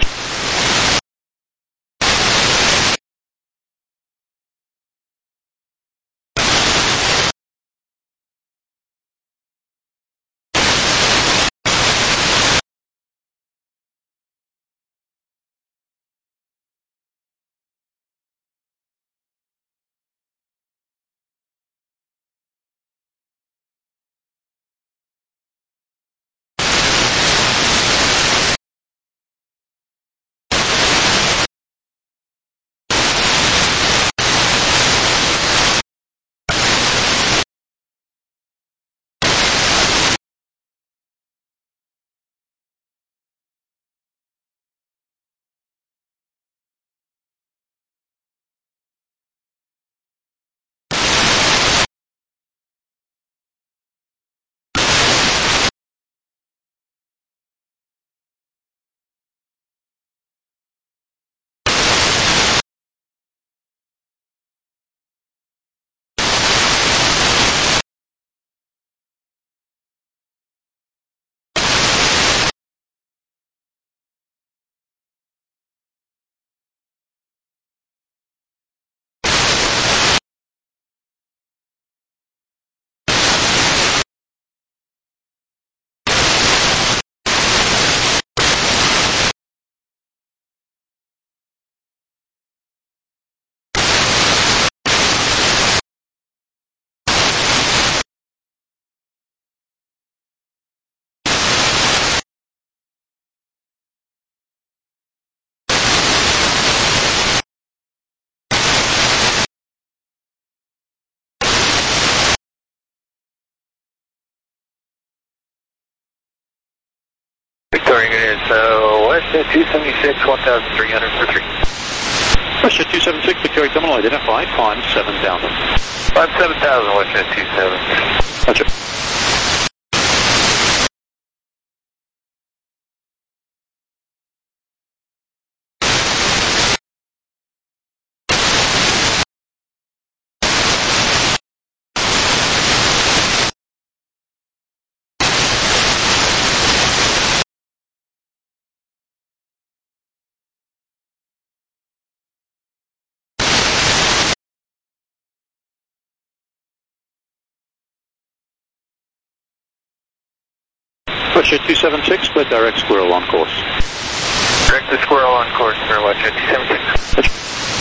Victoria is uh, West two seventy-six, one thousand three hundred for three. West two seventy-six, Victoria Terminal identified, climb seven thousand. Climb seven thousand, West two seventy-six. Roger. Russia two seventy-six, split direct squirrel on course. Direct the squirrel on course for Russia two seventy-six.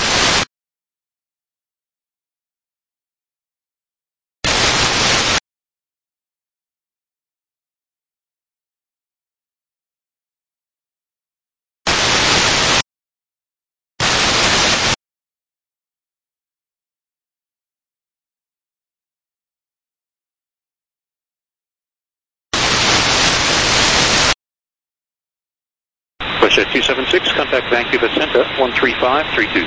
Russia two seventy-six, contact Vancouver Center, one three five three two.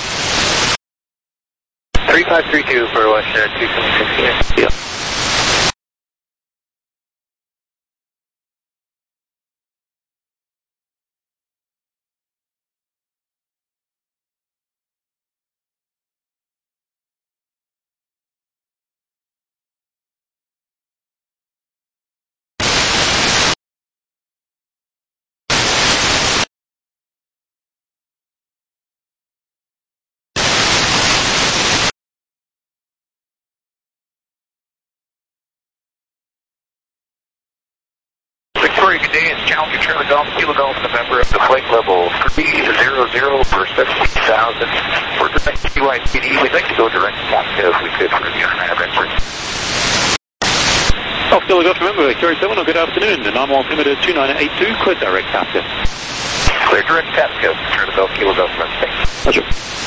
three five three two for Russia two seventy-six here. Yeah. Victoria, good day. It's Challenger Charlie Golf, Kilo Golf, the member of the flight level three zero zero for seventeen thousand. For direct C Y C D, we'd like to go direct captive if we could for the internet entry. Golf Kilo Golf, remember Victoria seven, good afternoon. The non-altimeter two nine eight two, clear direct captive. Clear direct captive, Charlie Golf, Kilo Golf, thanks. Roger.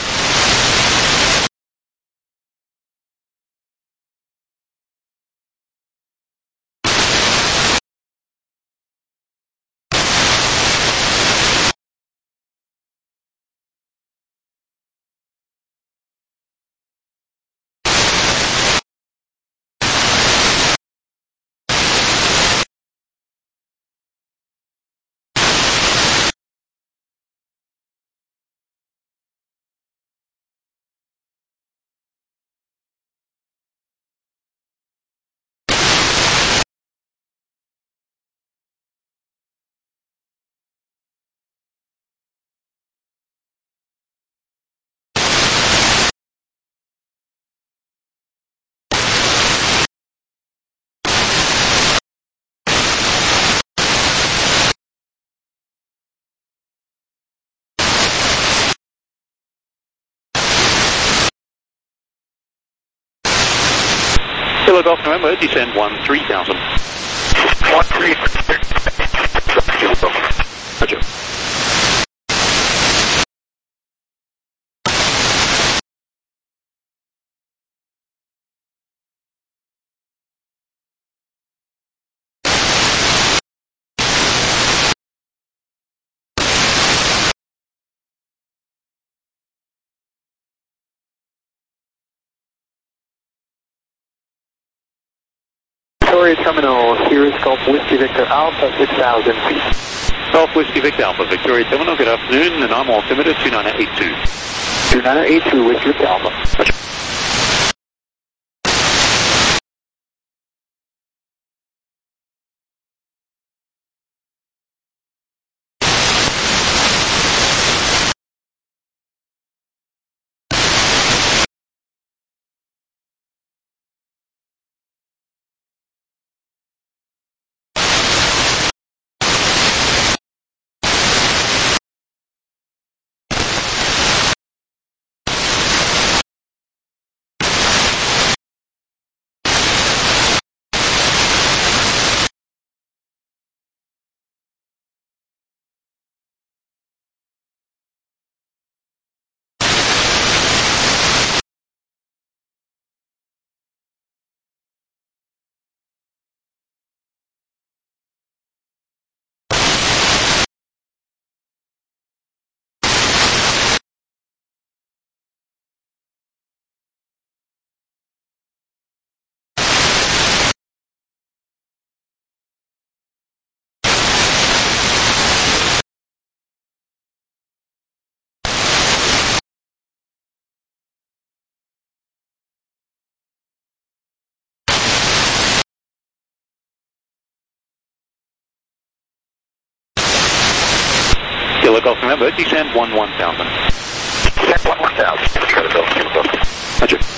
Kilo Golf November, descend one three thousand. one three thousand. Roger. Victoria Terminal, here is Golf Whiskey Victor Alpha, six thousand feet. Golf Whiskey Victor Alpha, Victoria Terminal, good afternoon. The normal altimeter two nine eight two. two nine eight two, Whiskey Victor Alpha. Roger. Kilo Golf November, descend one one thousand. Descend one one thousand. Kilo Golf, Kilo Golf. Roger.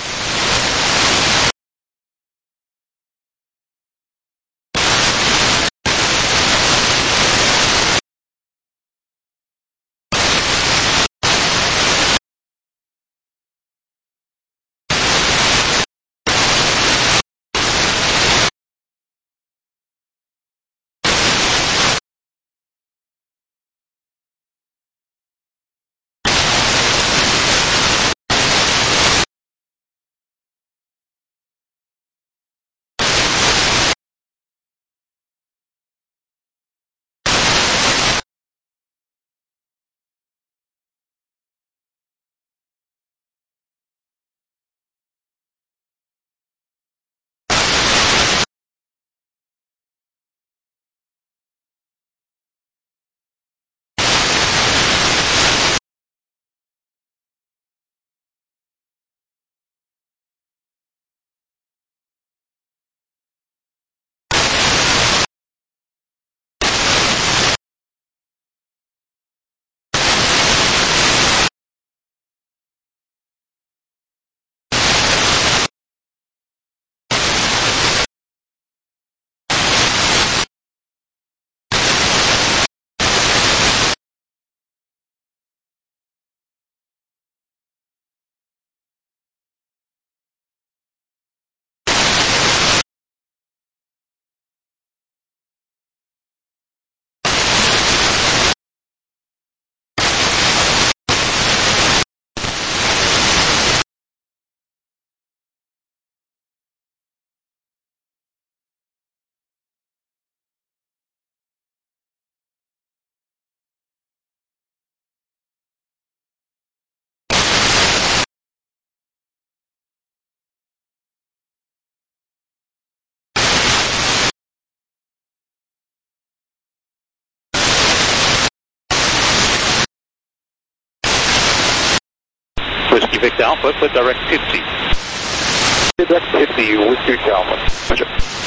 Whiskey Victor Alpha, put direct fifty. Direct fifty, Whiskey Victor Alpha. Roger.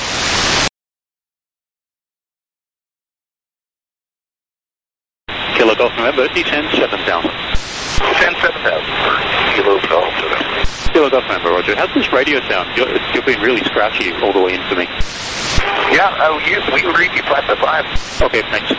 Kilo Golf November, descend seven thousand. Descend seven thousand for Kilo Golf November. Kilo Golf November, Roger. How's this radio sound? You're, you're being really scratchy all the way into me. Yeah, uh, you, we can read you five by five. Okay, thanks.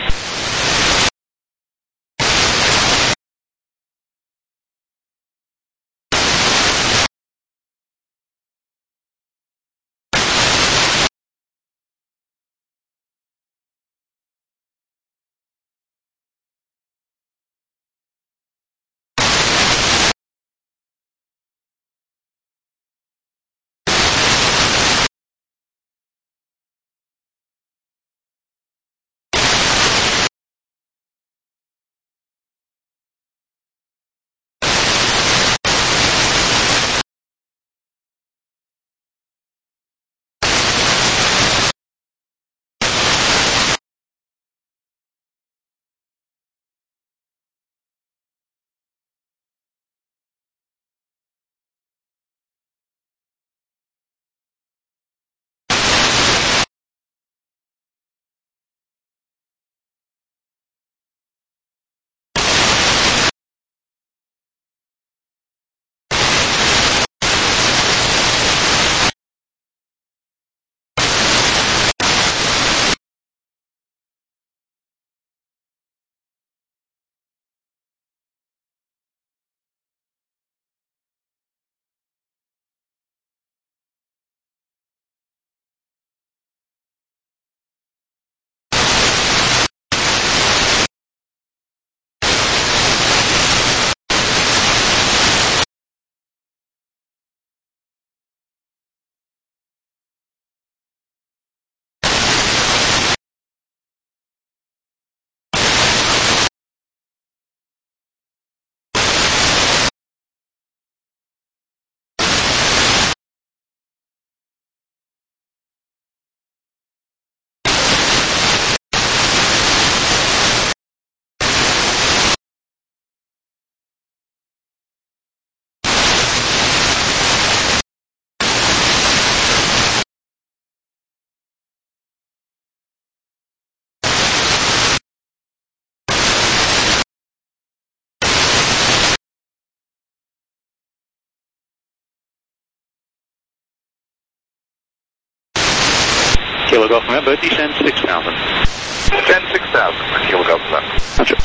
Kilo Golf November, descend six thousand. Descend six thousand for Kilo Golf November. Roger.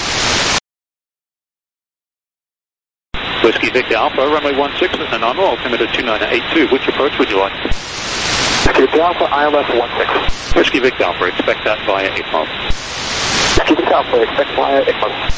Whiskey Victor Alpha, runway one six at Nanaimo, altimeter two nine eight two. Which approach would you like? Whiskey Victor Alpha, I L S one six. Whiskey Victor Alpha, expect that via I C M O. Whiskey Victor Alpha, expect via I C M O.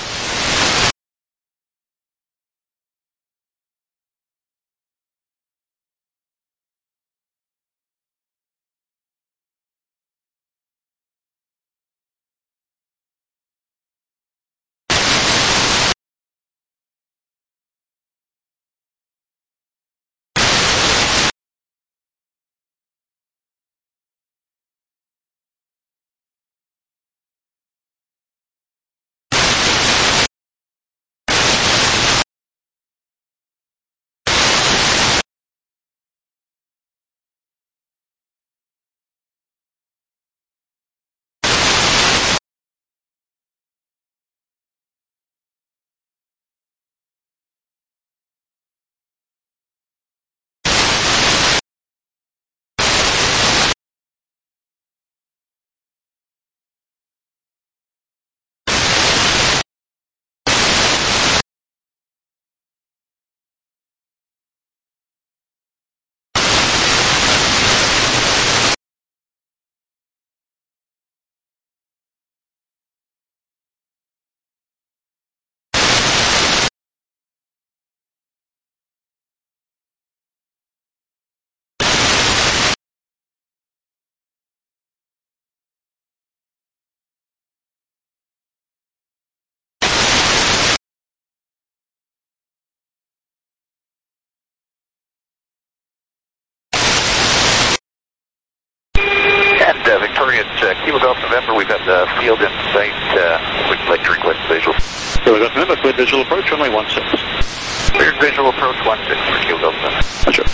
uh, Victoria at uh, Kilo Golf November. We've got the field in sight. Uh, we'd like to request visual. Kilo Golf November, cleared visual approach, runway one six. Cleared visual approach one six for Kilo Golf November. Roger.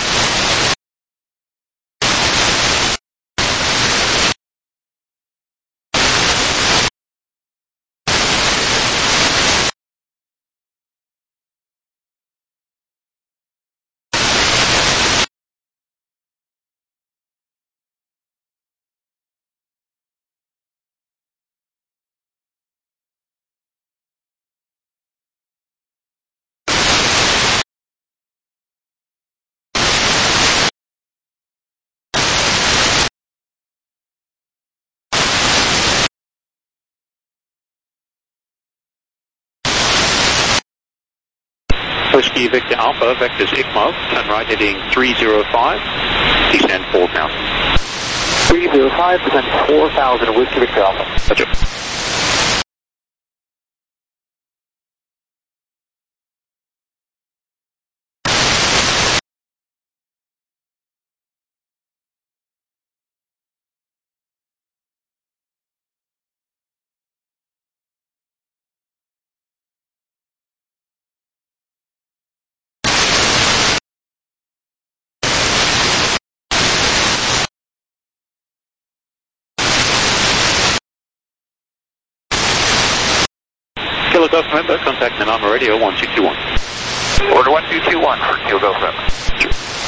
Whiskey Victor Alpha, vectors I C M O V, turn right heading three zero five, descend four thousand. three zero five, descend four thousand, Whiskey Victor Alpha. Roger. Kilo Golf November, contact Nanaimo Radio one two two one. Order one two two one for Kilo Golf November. Sure.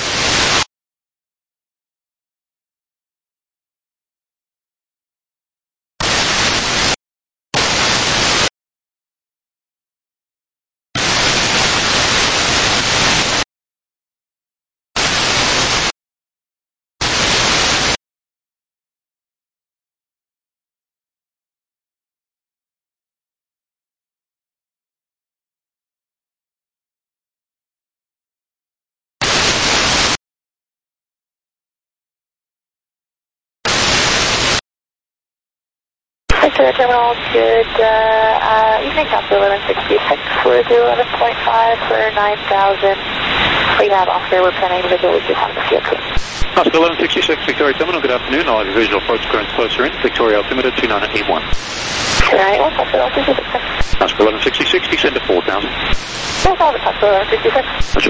Victoria Terminal, good uh, uh, evening, Oscar eleven sixty-six, we're zero eleven point five for nine thousand. We have officer, we're planning visual, we just have the field clean. Oscar eleven sixty-six, Victoria Terminal, good afternoon. I'll have a visual approach currents closer in. Victoria altimeter two nine eight one. two nine eight one, Oscar eleven sixty-six. Oscar eleven sixty-six, descend to four thousand. four thousand, Oscar eleven sixty-six. Roger.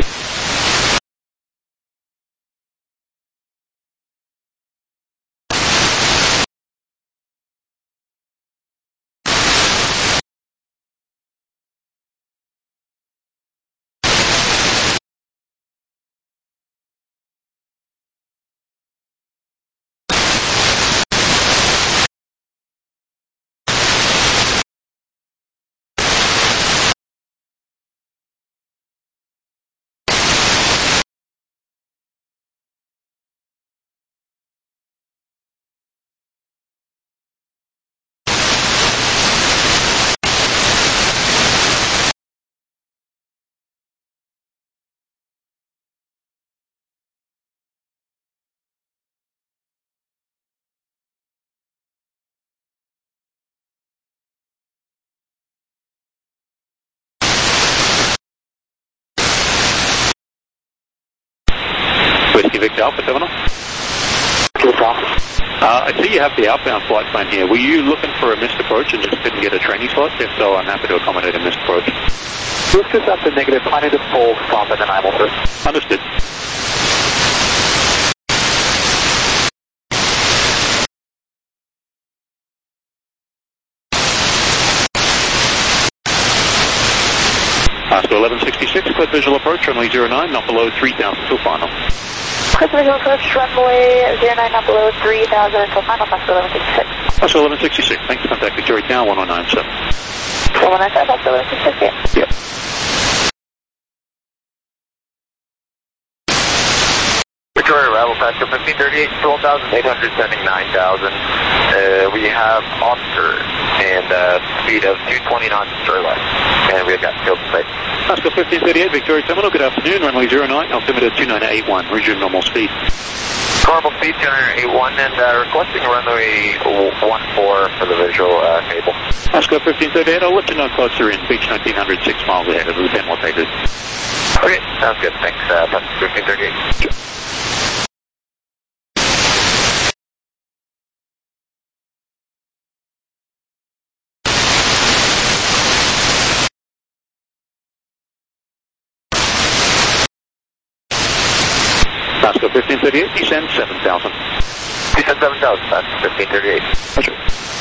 Whiskey Victor Alpha Terminal. Uh, I see you have the outbound flight plan here. Were you looking for a missed approach and just didn't get a training slot? If so, I'm happy to accommodate a missed approach. This is up to negative, planning to full stop at Nanaimo, sir. Understood. Oscar eleven sixty-six, clear visual approach, runway zero nine, not below three thousand till final. Clear visual approach, runway zero nine, not below three thousand until final, Oscar eleven sixty-six. Oscar eleven sixty-six, thanks for contact Victoria Tower one oh nine seven. one oh nine seven, Oscar eleven sixty-six. Yep. Victoria, arrival Pasco fifteen thirty-eight, twelve thousand eight hundred, sending nine thousand. Uh, we have Oscar and uh, speed of two twenty knots Starlight, and we've got field sight. Oscar fifteen thirty-eight, Victoria Terminal, good afternoon, runway zero nine, altimeter two nine eight one, resume normal speed. Normal speed two nine eight one, and uh, requesting runway one four for the visual uh, table. Oscar fifteen thirty-eight, I'll let you know closer in, beach nineteen hundred, six miles ahead of Lieutenant Mortated. Okay, sounds good, thanks, uh, fifteen thirty-eight. fifteen thirty-eight, descend seven thousand. Descend seven thousand, that's fifteen thirty-eight. Roger.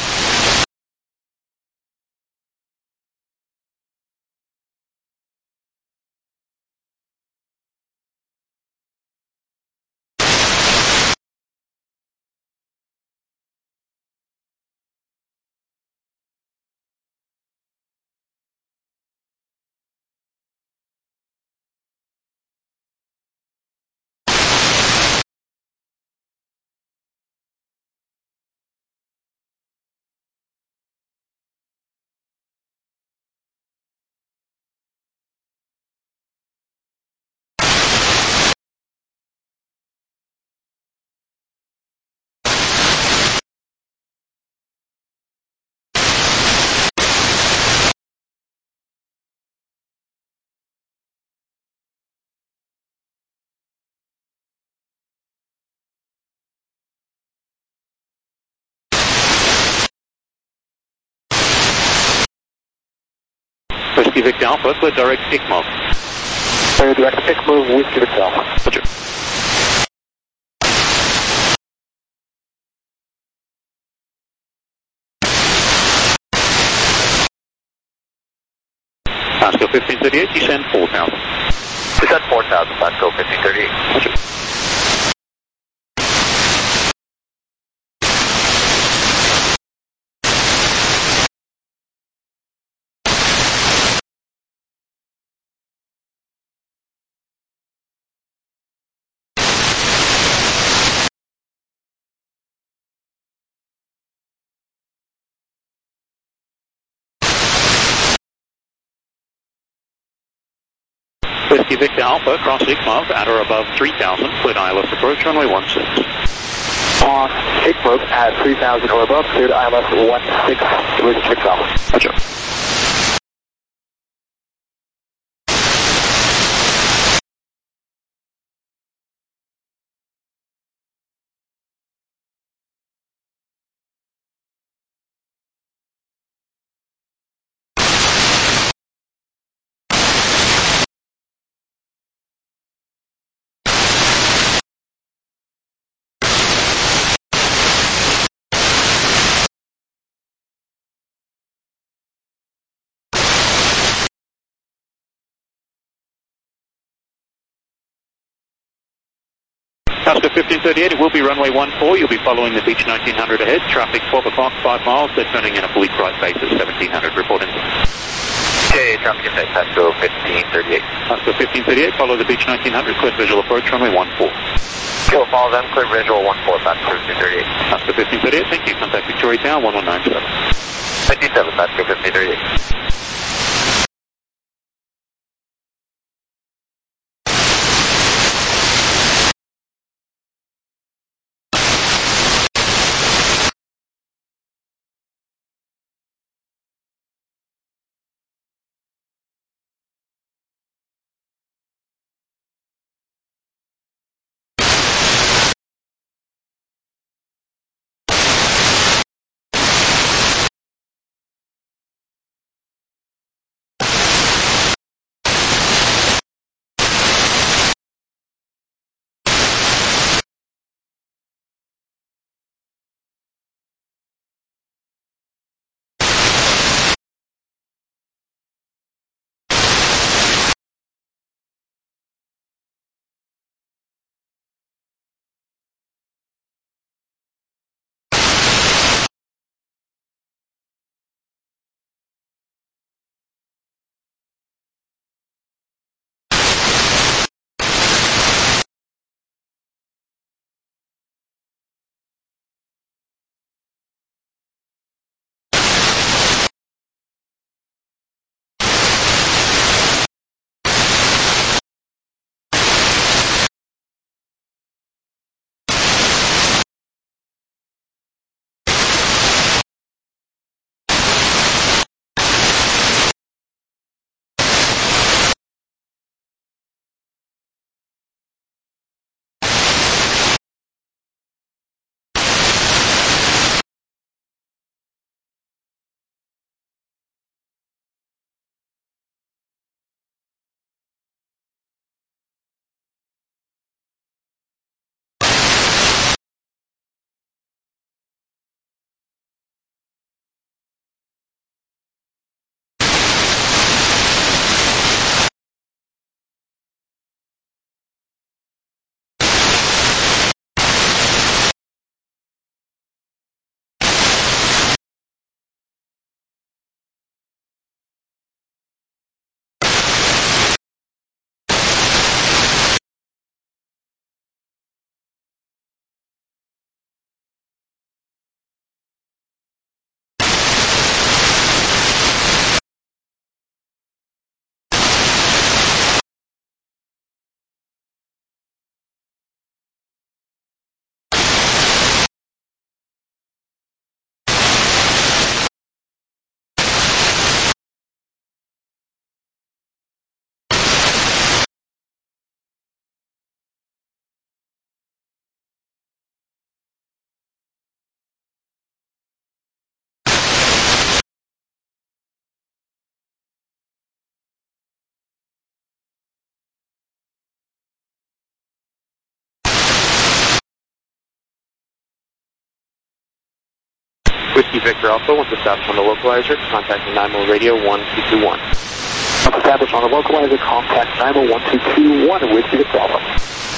Whiskey Victor Alpha, clear direct I C M O V. Clear direct I C M O V, Whiskey Victor Alpha. Roger. Pasco fifteen thirty-eight, descend four thousand. Descend four thousand, Pasco fifteen thirty-eight. Roger. Whiskey Victor Alpha, cross I C M O V, at or above three thousand, cleared I L S approach, runway one six. On I C M O V at three thousand or above, cleared I L S one six, Whiskey Victor Alpha. Roger. Pasco fifteen thirty-eight, it will be runway one four. You'll be following the Beach nineteen hundred ahead. Traffic twelve o'clock, five miles. They're turning in a bleak right base at seventeen hundred. Reporting. Okay, traffic insight, Pasco fifteen thirty-eight. Pasco fifteen thirty-eight, follow the Beach nineteen hundred. Clear visual approach, runway one four. Go, follow them, clear visual one four, Pasco fifteen thirty-eight. Pasco fifteen thirty-eight, thank you. Contact Victoria Tower, one one nine seven. ninety-seven, Pasco fifteen thirty-eight. Whiskey Victor Alpha, once established on the localizer, contact the nine one radio one two two one. Once established on the localizer, contact nine one one two two one, Whiskey Victor Alpha.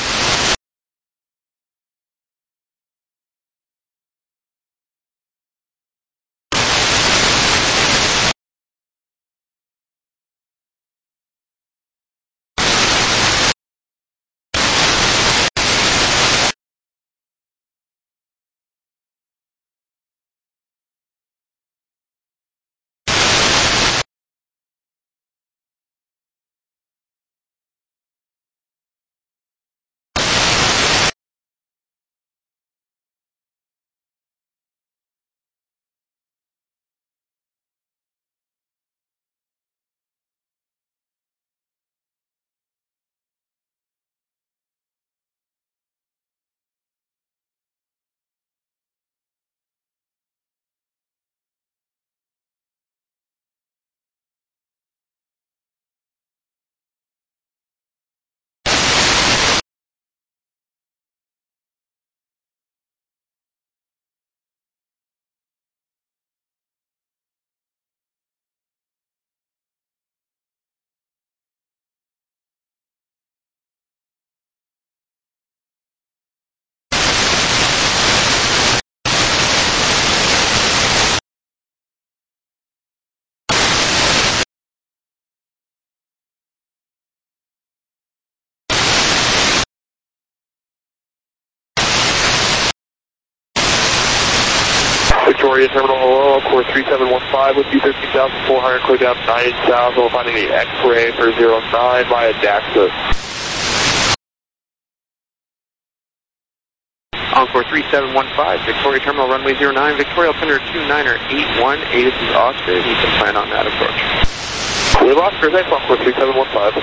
Victoria Terminal, hello, Core three seven one five with you thirteen thousand four hundred, clear down nine thousand, we're finding the X-ray for zero nine via Daxus. Encore three seven one five, Victoria Terminal, runway zero nine, Victoria altimeter two niner eight one, eight, this is Oscar, you can plan on that approach. We have Oscar, thanks, Encore three seven one five.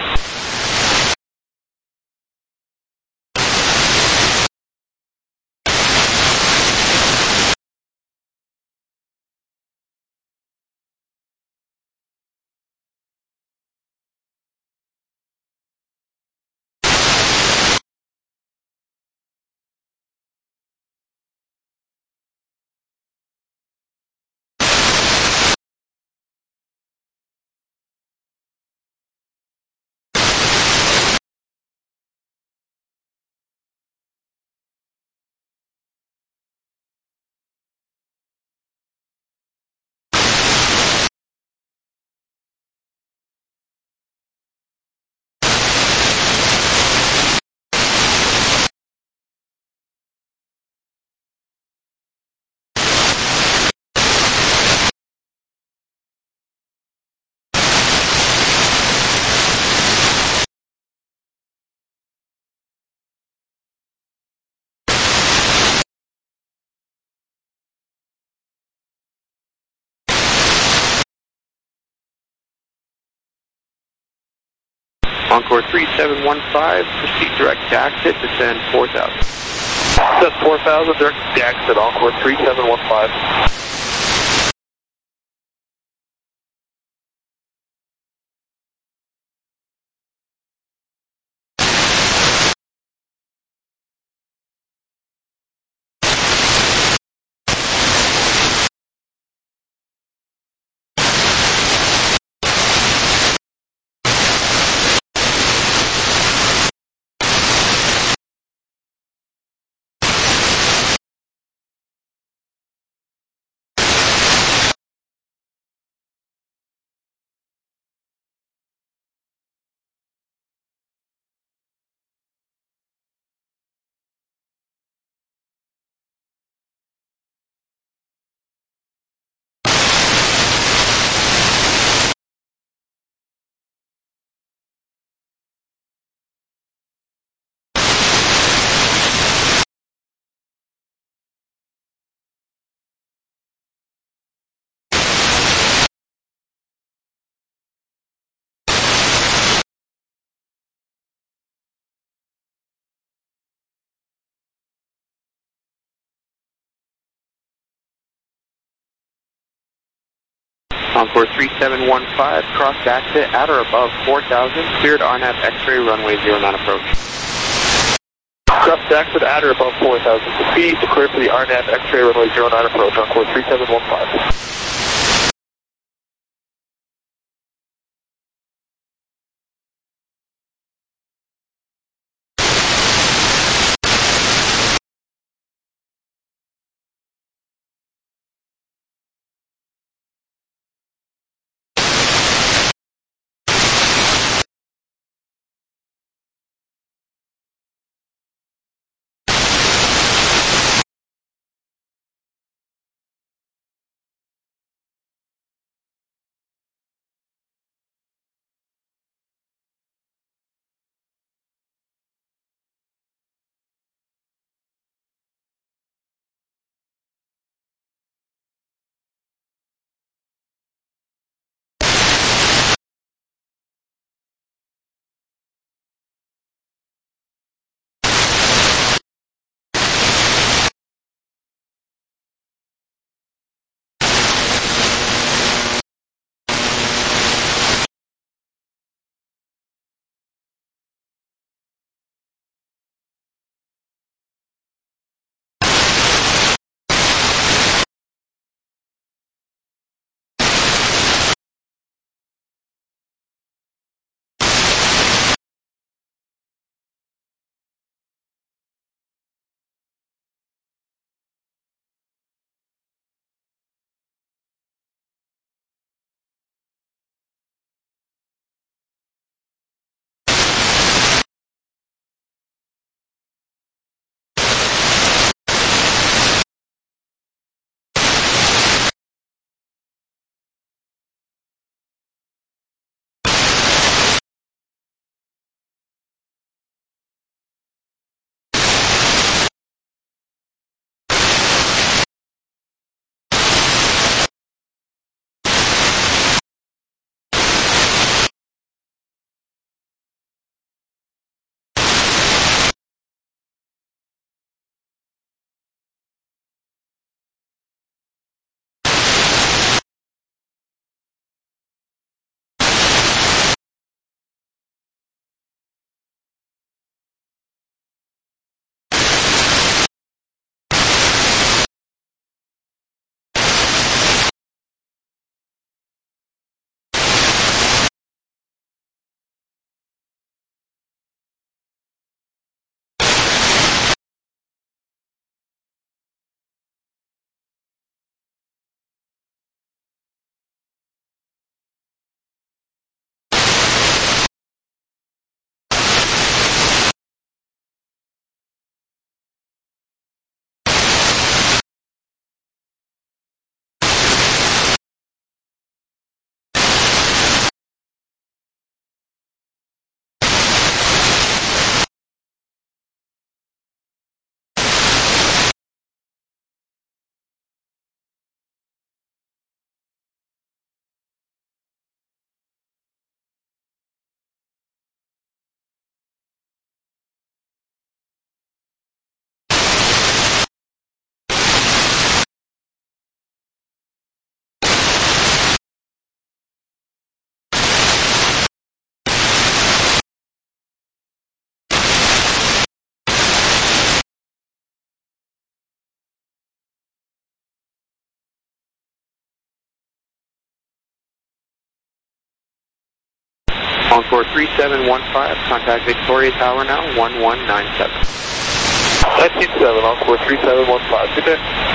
Encore three seven one five, proceed direct Daxit, descend four thousand. Descend four thousand, direct Daxit, Encore three seven one five. Encore three seven one five, cross Daxit at or above four thousand, cleared R N A V X-ray runway zero nine approach. Cross Dax with at or above four thousand feet, clear for the R N A V X-ray runway zero nine approach on course three seven one five. Encore three seven one five, contact Victoria Tower now, one one nine seven. nineteen seven, Encore three seven one five, good day.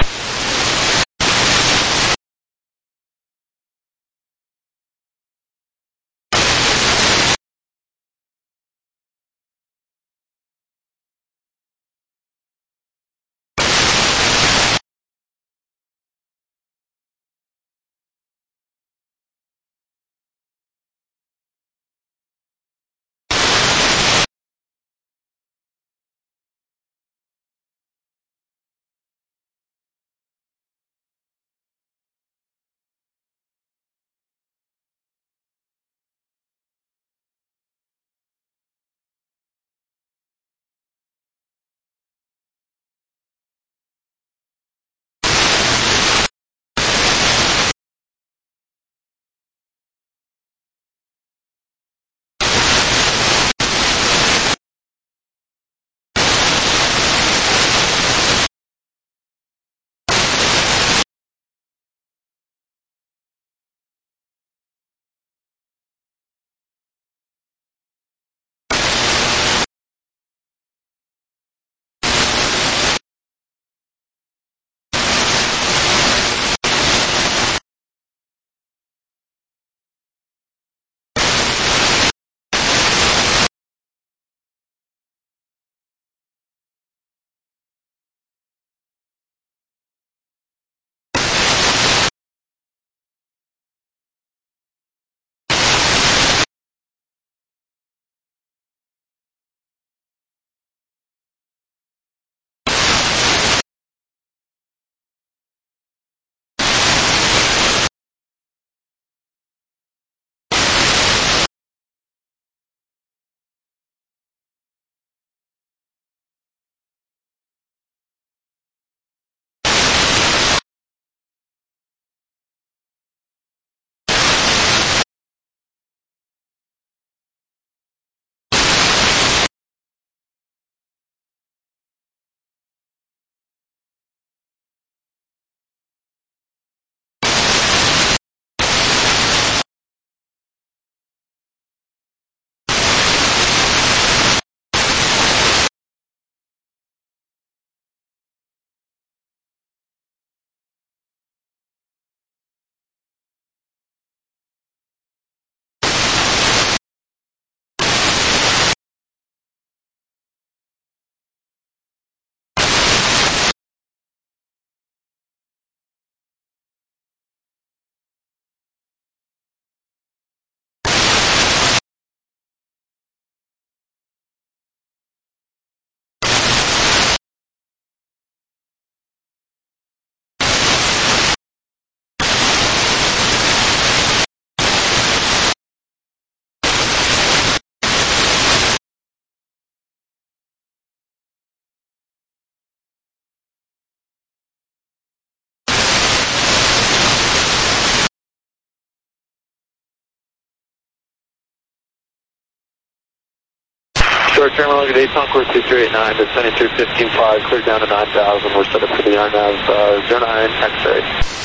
Victoria Terminal, eight Concourse two three eight nine, descending through fifteen five, cleared down to nine thousand. We're set up for the R N A V uh, zero nine X-ray.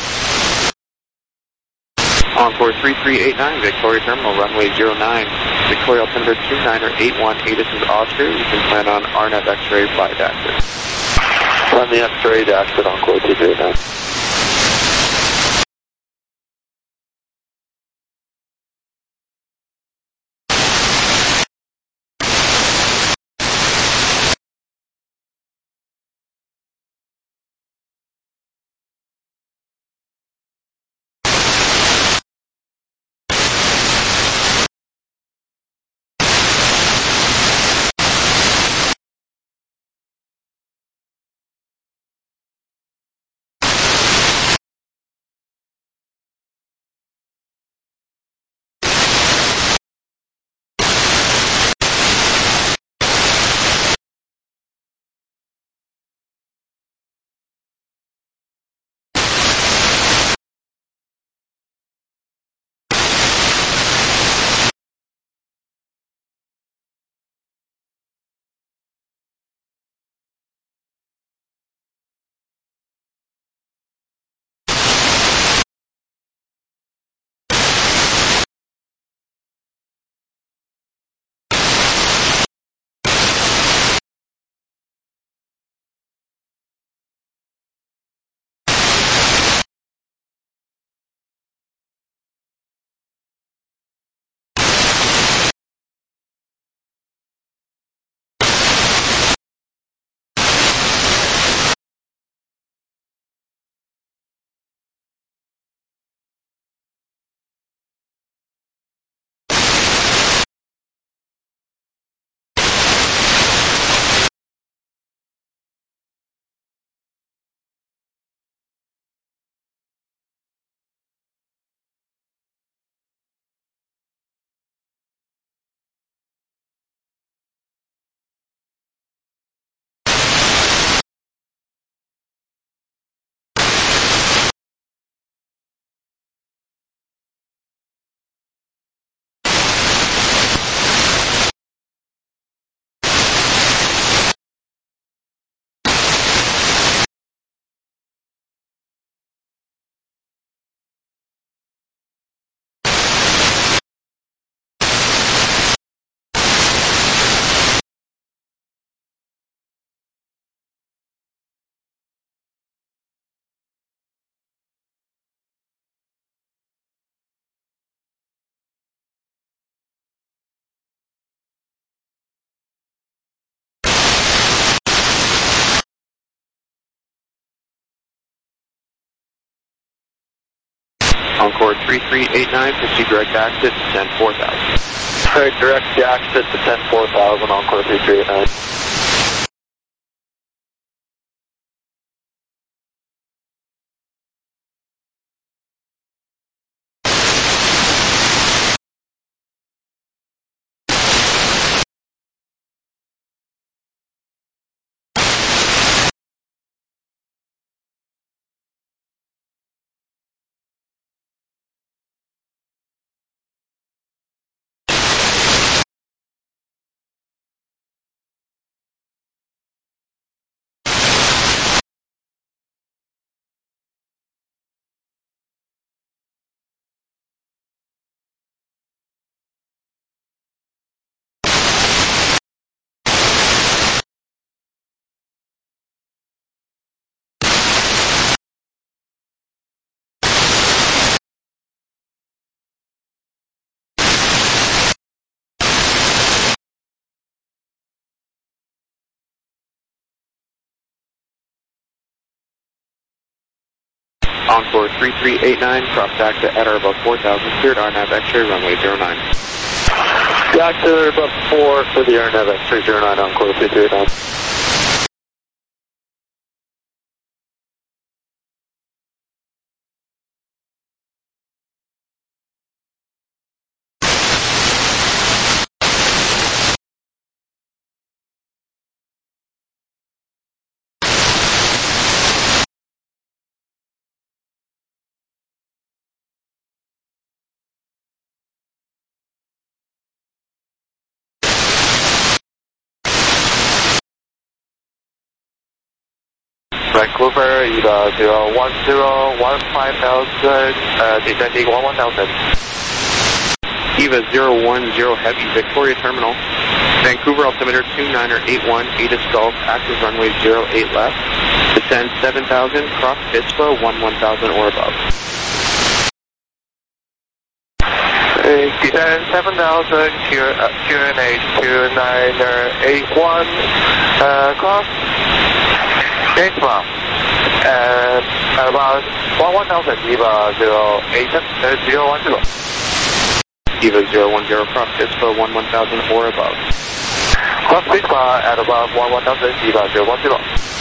Encore three three eight nine, Victoria Terminal, runway zero nine, Victoria altimeter two niner eight one, A, this is Oscar. You can plan on R N A V X-ray flight exit. Run the X-ray to exit Encore two three eight nine. Encore three three eight nine, proceed direct exit, descend four thousand. Alright, direct exit, descend four thousand, Encore three three eight nine. Encore three three eight nine, cross taxi at or above four thousand, cleared R N A V X-ray, runway zero nine. Got to above four for the R N A V X-ray zero nine, Encore three three eight nine. Vancouver, Eva zero one zero, one five thousand, uh, descending one one thousand. Eva zero one zero Heavy, Victoria Terminal. Vancouver altimeter two niner eight one, Aegis Golf, active runway zero eight left. Descend seven thousand, cross V I S P A one one thousand or above. Uh, descend seven thousand, Q N H two niner eight one, uh, cross V I S P A. And about one one thousand, Eva zero eight zero one zero. Eva zero one zero, cross V I S P A one one thousand or above. Cross V I S P A at about one one thousand, Eva zero one zero.